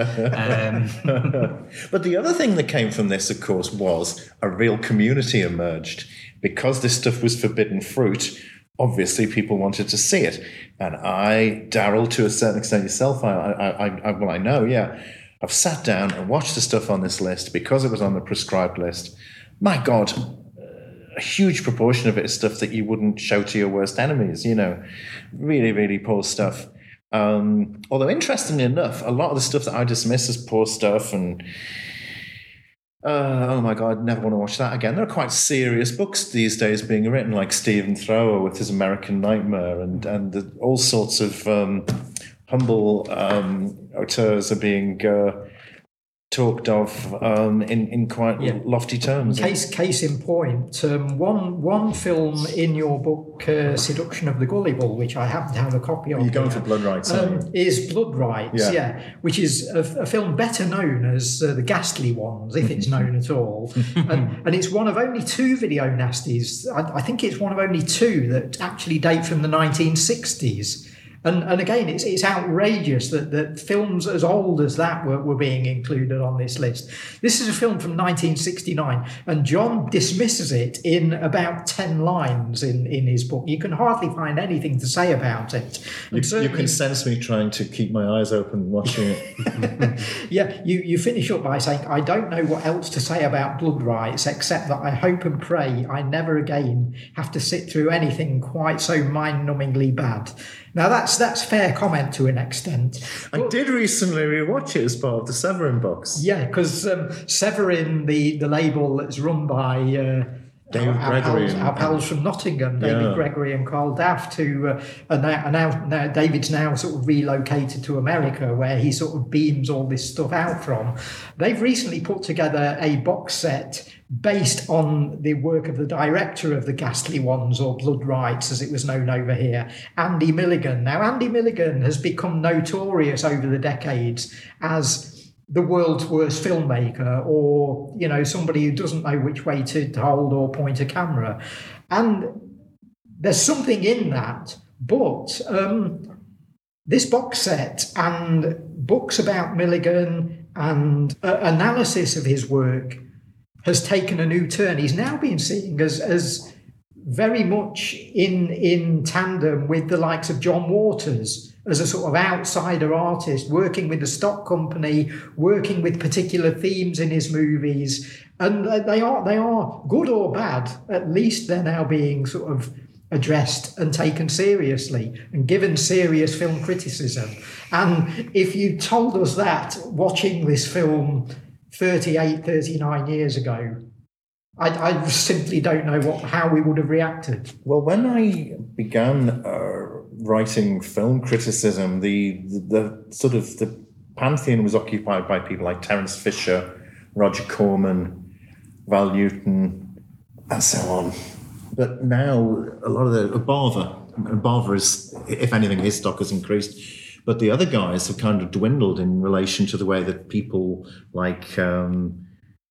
Um. But the other thing that came from this, of course, was a real community emerged. Because this stuff was forbidden fruit, obviously people wanted to see it. And I, Daryl, to a certain extent yourself, I, I, I, well, I know, yeah, I've sat down and watched the stuff on this list because it was on the prescribed list. My God, a huge proportion of it is stuff that you wouldn't show to your worst enemies, you know, really, really poor stuff. Um, although, interestingly enough, a lot of the stuff that I dismiss as poor stuff and, uh, oh my God, never want to watch that again. There are quite serious books these days being written, like Stephen Thrower with his American Nightmare, and, and the, all sorts of um, humble um, auteurs are being uh, talked of um, in, in quite yeah. lofty terms. Case case in point, um, one one film in your book, uh, Seduction of the Gullible, which I happen to have a copy of. You're going for Blood Rights, um, is Blood Rights, yeah, yeah which is a, a film better known as uh, The Ghastly Ones, if it's known at all. and, and it's one of only two video nasties. I, I think it's one of only two that actually date from the nineteen sixties. And, and again, it's it's outrageous that, that films as old as that were, were being included on this list. This is a film from nineteen sixty-nine, and John dismisses it in about ten lines in, in his book. You can hardly find anything to say about it. You, you can sense me trying to keep my eyes open watching it. yeah, you, you finish up by saying, I don't know what else to say about Blood Rights, except that I hope and pray I never again have to sit through anything quite so mind-numbingly bad. Now, that's that's fair comment to an extent. I but, did recently rewatch it as part of the Severin box. Yeah, because um, Severin, the, the label that's run by uh, David our, Gregory, our, pals, our pals from Nottingham, David yeah. Gregory and Carl Daft, who uh, are now, are now, now David's now sort of relocated to America, where he sort of beams all this stuff out from. They've recently put together a box set based on the work of the director of The Ghastly Ones, or Blood Rights as it was known over here, Andy Milligan. Now, Andy Milligan has become notorious over the decades as the world's worst filmmaker, or, you know, somebody who doesn't know which way to, to hold or point a camera. And there's something in that, but um, this box set and books about Milligan and uh, analysis of his work has taken a new turn. He's now been seen as as very much in in tandem with the likes of John Waters, as a sort of outsider artist, working with the stock company, working with particular themes in his movies. And they are they are good or bad, at least they're now being sort of addressed and taken seriously and given serious film criticism. And if you told us that watching this film thirty-eight, thirty-nine years ago, I, I simply don't know what how we would have reacted. Well, when I began uh, writing film criticism, the, the the sort of the pantheon was occupied by people like Terence Fisher, Roger Corman, Val Newton, and so on. But now a lot of the Bava, Bava is, if anything, his stock has increased. But the other guys have kind of dwindled in relation to the way that people like um,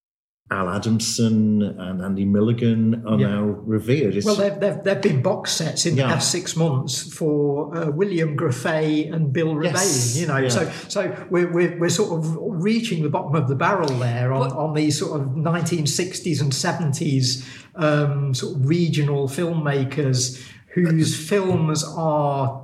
Al Adamson and Andy Milligan are yeah. now revered. It's, well, there have there been box sets in yeah. the past six months for uh, William Grafay and Bill Rebane. Yes. You know, yeah. so so we're, we're we're sort of reaching the bottom of the barrel there on, on these sort of nineteen sixties and seventies um, sort of regional filmmakers whose films are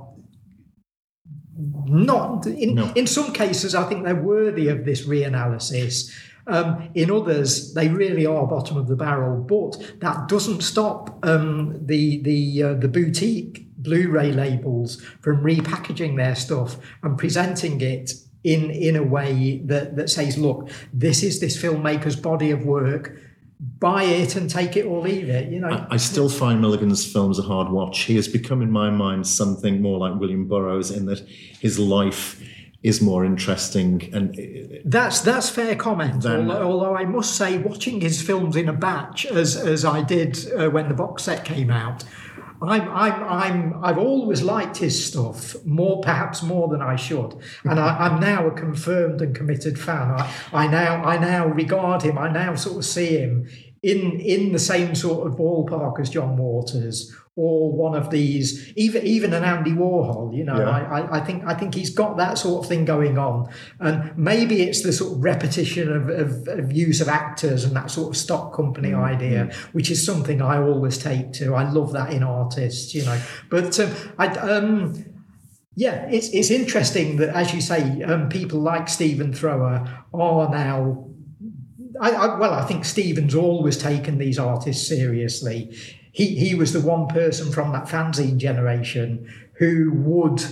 not in no. in some cases I think they're worthy of this reanalysis. Um, in others, they really are bottom of the barrel, but that doesn't stop um, the the uh, the boutique Blu-ray labels from repackaging their stuff and presenting it in in a way that that says, look, this is this filmmaker's body of work. Buy it and take it or leave it. You know, I, I still find Milligan's films a hard watch. He has become, in my mind, something more like William Burroughs in that his life is more interesting, and that's that's fair comment. Than, although, although I must say, watching his films in a batch, as as I did uh, when the box set came out, I'm I'm I'm I've always liked his stuff more, perhaps more than I should, and I, I'm now a confirmed and committed fan. I, I now I now regard him. I now sort of see him in in the same sort of ballpark as John Waters, or one of these, even even an Andy Warhol. You know, yeah. I, I think I think he's got that sort of thing going on, and maybe it's the sort of repetition of, of, of use of actors and that sort of stock company mm-hmm. idea, which is something I always take to. I love that in artists, you know. But um, I. Um, Yeah, it's it's interesting that, as you say, um, people like Stephen Thrower are now I, I, well, I think Stephen's always taken these artists seriously. He he was the one person from that fanzine generation who would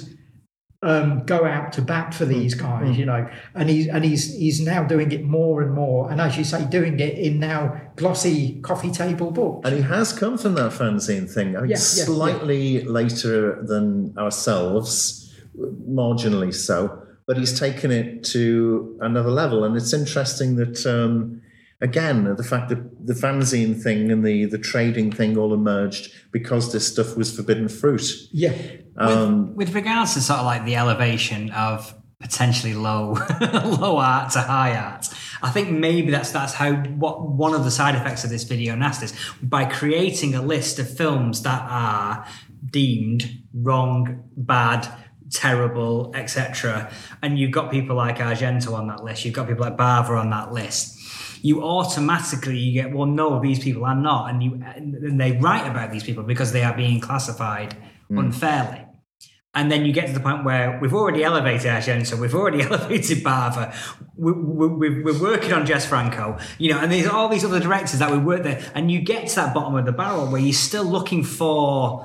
um, go out to bat for these guys, you know, and he's and he's he's now doing it more and more, and as you say, doing it in now glossy coffee table books. And he has come from that fanzine thing. I mean, Yeah, yeah, slightly later than ourselves, marginally so, but he's taken it to another level. And it's interesting that, um, again, the fact that the fanzine thing and the, the trading thing all emerged because this stuff was forbidden fruit. Yeah. Um, with, with regards to sort of like the elevation of potentially low low art to high art, I think maybe that's that's how what one of the side effects of this video nasty is, by creating a list of films that are deemed wrong, bad, terrible, et cetera, and you've got people like Argento on that list, you've got people like Bava on that list, you automatically you get, well, no, these people are not, and you and they write about these people because they are being classified mm. unfairly. And then you get to the point where we've already elevated Argento, we've already elevated Bava, we, we, we're working on Jess Franco, you know, and there's all these other directors that we work there, and you get to that bottom of the barrel where you're still looking for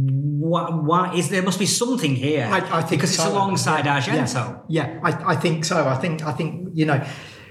what, what is there must be something here, I, I think because so. It's alongside yeah, Argento. Yeah, yeah I, I think so. I think I think you know.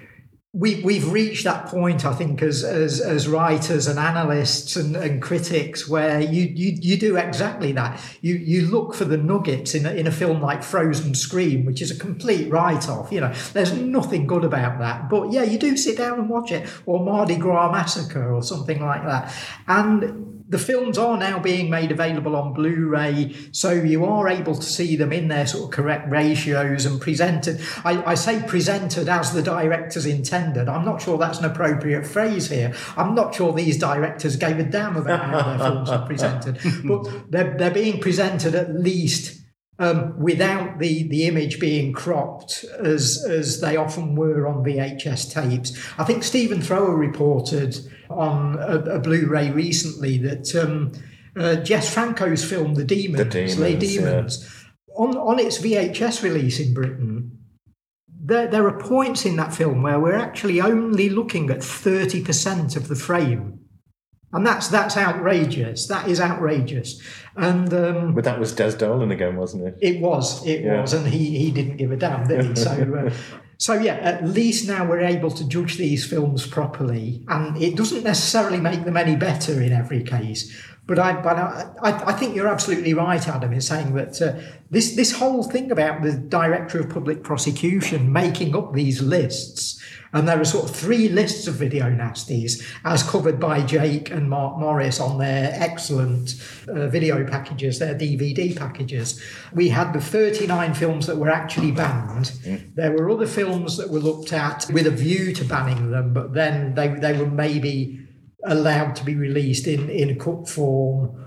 We, we've reached that point, I think, as as, as writers and analysts and, and critics, where you, you you do exactly that. You you look for the nuggets in a, in a film like Frozen Scream, which is a complete write-off. You know, there's nothing good about that. But yeah, you do sit down and watch it, or Mardi Gras Massacre or something like that. And the films are now being made available on Blu-ray, so you are able to see them in their sort of correct ratios and presented. I, I say presented as the directors intended. I'm not sure that's an appropriate phrase here. I'm not sure these directors gave a damn about how their films are presented, but they're, they're being presented at least um, without the, the image being cropped as, as they often were on V H S tapes. I think Stephen Thrower reported on a, a Blu-ray recently that um, uh, Jess Franco's film The Demons, The Demons Les Demons, yeah. on, on its V H S release in Britain, there, there are points in that film where we're actually only looking at thirty percent of the frame. And that's that's outrageous. That is outrageous. And um, but that was Des Dolan again, wasn't it? It was. It yeah. was. And he, he didn't give a damn, did he? So... Uh, So yeah, at least now we're able to judge these films properly, and it doesn't necessarily make them any better in every case. But I, but I, I think you're absolutely right, Adam, in saying that uh, this this whole thing about the Director of Public Prosecution making up these lists, and there are sort of three lists of video nasties as covered by Jake and Mark Morris on their excellent uh, video packages, their D V D packages. We had the thirty-nine films that were actually banned. Mm. There were other films that were looked at with a view to banning them, but then they they were maybe allowed to be released in, in a cut form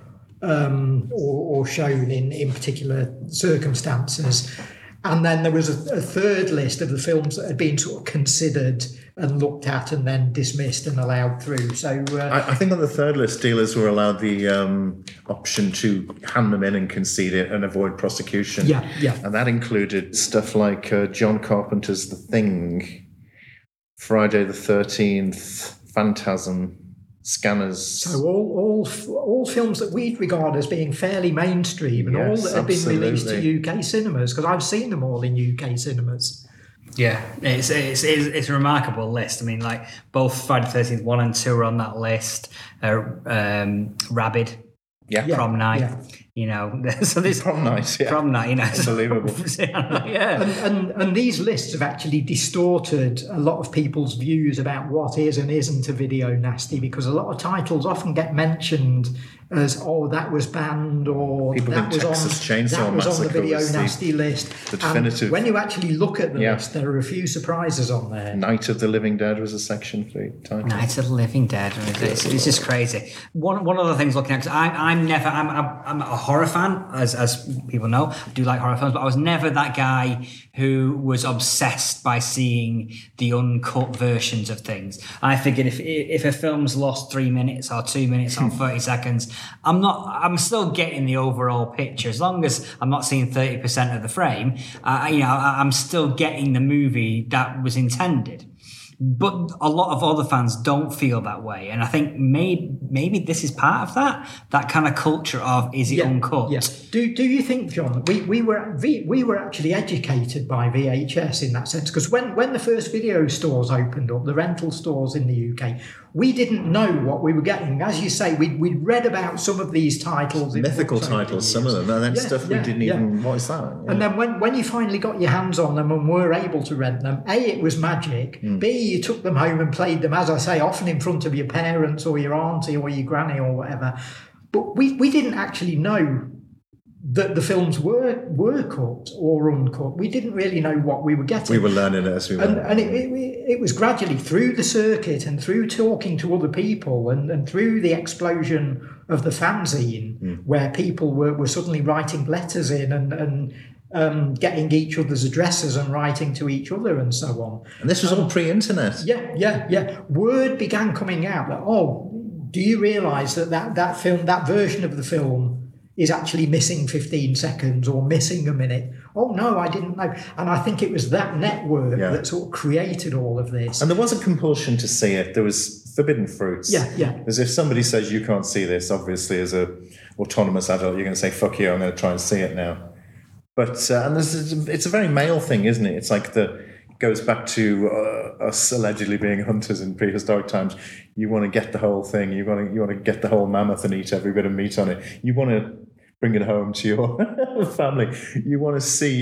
um, or, or shown in, in particular circumstances. And then there was a, a third list of the films that had been sort of considered and looked at and then dismissed and allowed through. So uh, I, I think on the third list, dealers were allowed the um, option to hand them in and concede it and avoid prosecution. Yeah, yeah. And that included stuff like uh, John Carpenter's The Thing, Friday the thirteenth, Phantasm, Scanners. So all all all films that we'd regard as being fairly mainstream, and yes, all that have been absolutely. released to U K cinemas, because I've seen them all in U K cinemas. Yeah, it's it's it's, it's a remarkable list. I mean, like both Friday the thirteenth one and two are on that list. Uh, um, Rabid, yeah, Prom Night. Yeah. You know, so this Prom Night, yeah. Prom Night, you know, unbelievable. yeah, and, and and these lists have actually distorted a lot of people's views about what is and isn't a video nasty, because a lot of titles often get mentioned as, oh, that was banned, or People that was Texas on Chainsaw that was on the Massacre video was nasty the, list. The definitive. And when you actually look at the yeah. list, there are a few surprises on there. Night of the Living Dead was a section three title. Night of the Living Dead. It's, it's just crazy. One one other thing's looking at, because I'm I'm never I'm, I'm I'm a horror fan, as as people know. I do like horror films, but I was never that guy who was obsessed by seeing the uncut versions of things. I figured if if a film's lost three minutes or two minutes or thirty seconds, I'm not. I'm still getting the overall picture. As long as I'm not seeing thirty percent of the frame, uh, you know, I'm still getting the movie that was intended. but a lot of other fans don't feel that way, and I think maybe maybe this is part of that that kind of culture of is it yeah, uncut? Yeah. Do Do you think, John, we we were we were actually educated by V H S in that sense? Because when when the first video stores opened up, the rental stores in the U K, we didn't know what we were getting. As you say, we we read about some of these titles, in mythical titles, some of them, and then yeah, stuff we yeah, didn't yeah. even. What is that? Yeah. And then when, when you finally got your hands on them and were able to rent them, A, it was magic. Mm. B, you took them home and played them, as I say, often in front of your parents or your auntie or your granny or whatever. But we, we didn't actually know that the films were were cut or uncut. We didn't really know what we were getting. We were learning it as we went. And, and it, it, it was gradually through the circuit and through talking to other people and, and through the explosion of the fanzine mm. where people were, were suddenly writing letters in and, and um, getting each other's addresses and writing to each other and so on. And this was um, all pre-internet. Yeah, yeah, yeah. Word began coming out that, oh, do you realise that, that that film, that version of the film is actually missing fifteen seconds or missing a minute? Oh, no, I didn't know. And I think it was that network yeah. that sort of created all of this. And there was a compulsion to see it. There was forbidden fruits. Yeah, yeah. As if somebody says you can't see this, obviously as a autonomous adult, you're going to say, fuck you, I'm going to try and see it now. But, uh, and there's, it's a very male thing, isn't it? It's like the, it goes back to uh, us allegedly being hunters in prehistoric times. You want to get the whole thing. You want to, you want to get the whole mammoth and eat every bit of meat on it. You want to bring it home to your family. You want to see,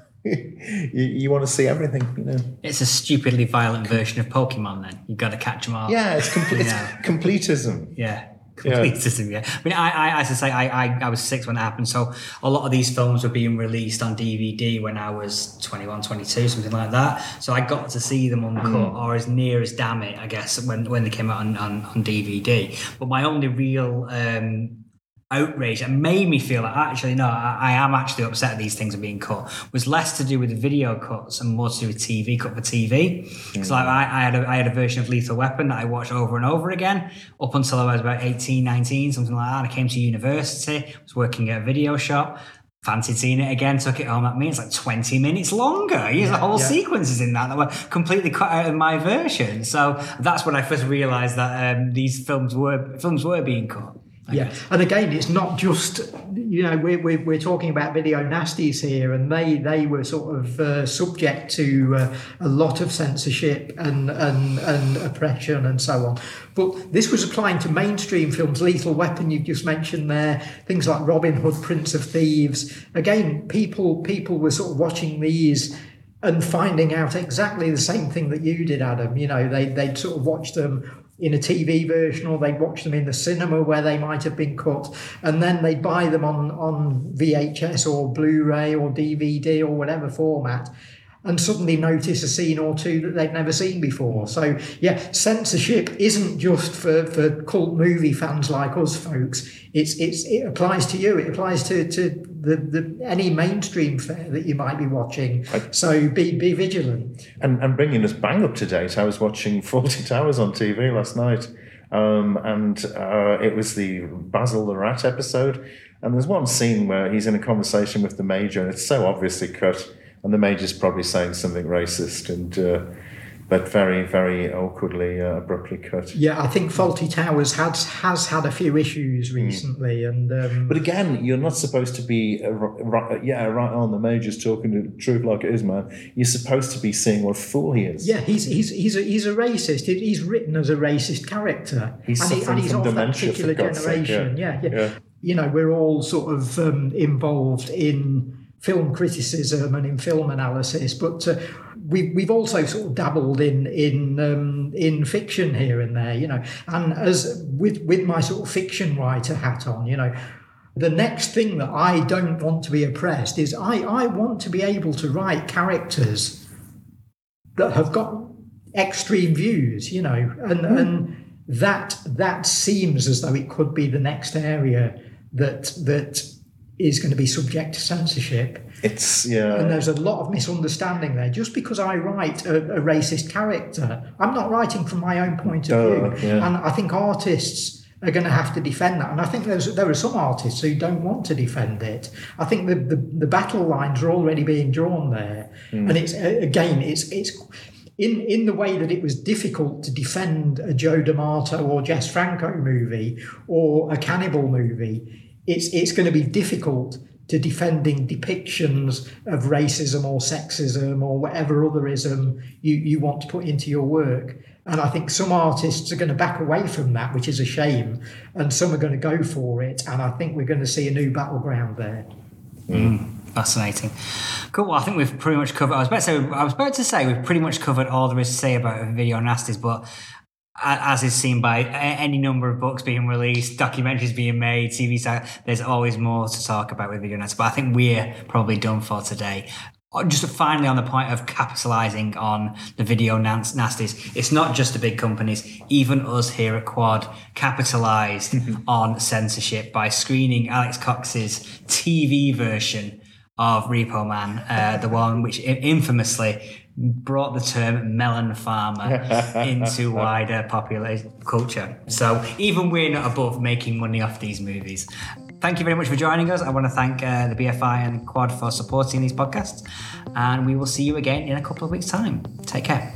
you, you want to see everything. You know, it's a stupidly violent version of Pokemon. Then you've got to catch them all. Yeah, it's, com- it's completism. Yeah, completism. Yeah. yeah. I mean, I, I, as I say, I, I, I was six when it happened, so a lot of these films were being released on D V D when I was twenty-one, twenty-two, something like that. So I got to see them uncut, mm. or as near as damn it, I guess, when when they came out on, on, on D V D. But my only real um, outrage and made me feel like actually no I, I am actually upset these things are being cut was less to do with the video cuts and more to do with T V cut for T V because mm. like I, I had a I had a version of Lethal Weapon that I watched over and over again up until I was about eighteen, nineteen, something like that, and I came to university, was working at a video shop, fancied seeing it again, took it home. That means like twenty minutes longer. There's yeah, whole yeah. sequences in that that were completely cut out of my version. So that's when I first realised that um, these films were films were being cut. Yeah, and again, it's not just, you know, we're, we're, we're talking about video nasties here, and they, they were sort of uh, subject to uh, a lot of censorship and, and, and oppression and so on. But this was applying to mainstream films. Lethal Weapon, you've just mentioned there, things like Robin Hood, Prince of Thieves. Again, people people were sort of watching these and finding out exactly the same thing that you did, Adam. You know, they, they'd sort of watch them in a T V version, or they'd watch them in the cinema where they might have been cut, and then they'd buy them on, on V H S or Blu-ray or D V D or whatever format, and suddenly notice a scene or two that they've never seen before. So, yeah, censorship isn't just for, for cult movie fans like us folks. It's it's it applies to you. It applies to, to the, the any mainstream fare that you might be watching. So be be vigilant. And and bringing us bang up to date, I was watching Fawlty Towers on T V last night, um, and uh, it was the Basil the Rat episode. And there's one scene where he's in a conversation with the Major, and it's so obviously cut. And the Major's probably saying something racist, and uh, but very, very awkwardly, uh, abruptly cut. Yeah, I think Fawlty Towers has has had a few issues recently, mm. and um, but again, you're not supposed to be uh, right, yeah, right on. The Major's talking the truth like it is, man. You're supposed to be seeing what a fool he is. Yeah, he's he's he's a, he's a racist. He's written as a racist character, he's and, he, and he's from of that dementia, particular generation. Yeah. Yeah, yeah, yeah. You know, we're all sort of um, involved in film criticism and in film analysis, but uh, we, we've also sort of dabbled in in um, in fiction here and there, you know. And as with with my sort of fiction writer hat on, you know, the next thing that I don't want to be oppressed is I, I want to be able to write characters that have got extreme views, you know, and mm. and that that seems as though it could be the next area that that. is going to be subject to censorship. It's, yeah. And there's a lot of misunderstanding there. Just because I write a, a racist character, I'm not writing from my own point of oh, view. Yeah. And I think artists are going to have to defend that. And I think there's there are some artists who don't want to defend it. I think the, the, the battle lines are already being drawn there. Mm. And it's, again, it's it's in, in the way that it was difficult to defend a Joe D'Amato or Jess Franco movie or a cannibal movie, it's it's going to be difficult to defending depictions of racism or sexism or whatever otherism you, you want to put into your work. And I think some artists are going to back away from that, which is a shame, and some are going to go for it. And I think we're going to see a new battleground there. Mm. Fascinating. Cool. Well, I think we've pretty much covered. I was about to say. I was about to say we've pretty much covered all there is to say about Video Nasties, but as is seen by any number of books being released, documentaries being made, T V sites, there's always more to talk about with Video Nasties. But I think we're probably done for today. Just finally, on the point of capitalising on the Video Nasties, it's not just the big companies. Even us here at Quad capitalised on censorship by screening Alex Cox's T V version of Repo Man, uh, the one which infamously brought the term melon farmer into wider popular culture. So even we're not above making money off these movies. Thank you very much for joining us. I want to thank uh, the B F I and Quad for supporting these podcasts. And we will see you again in a couple of weeks' time. Take care.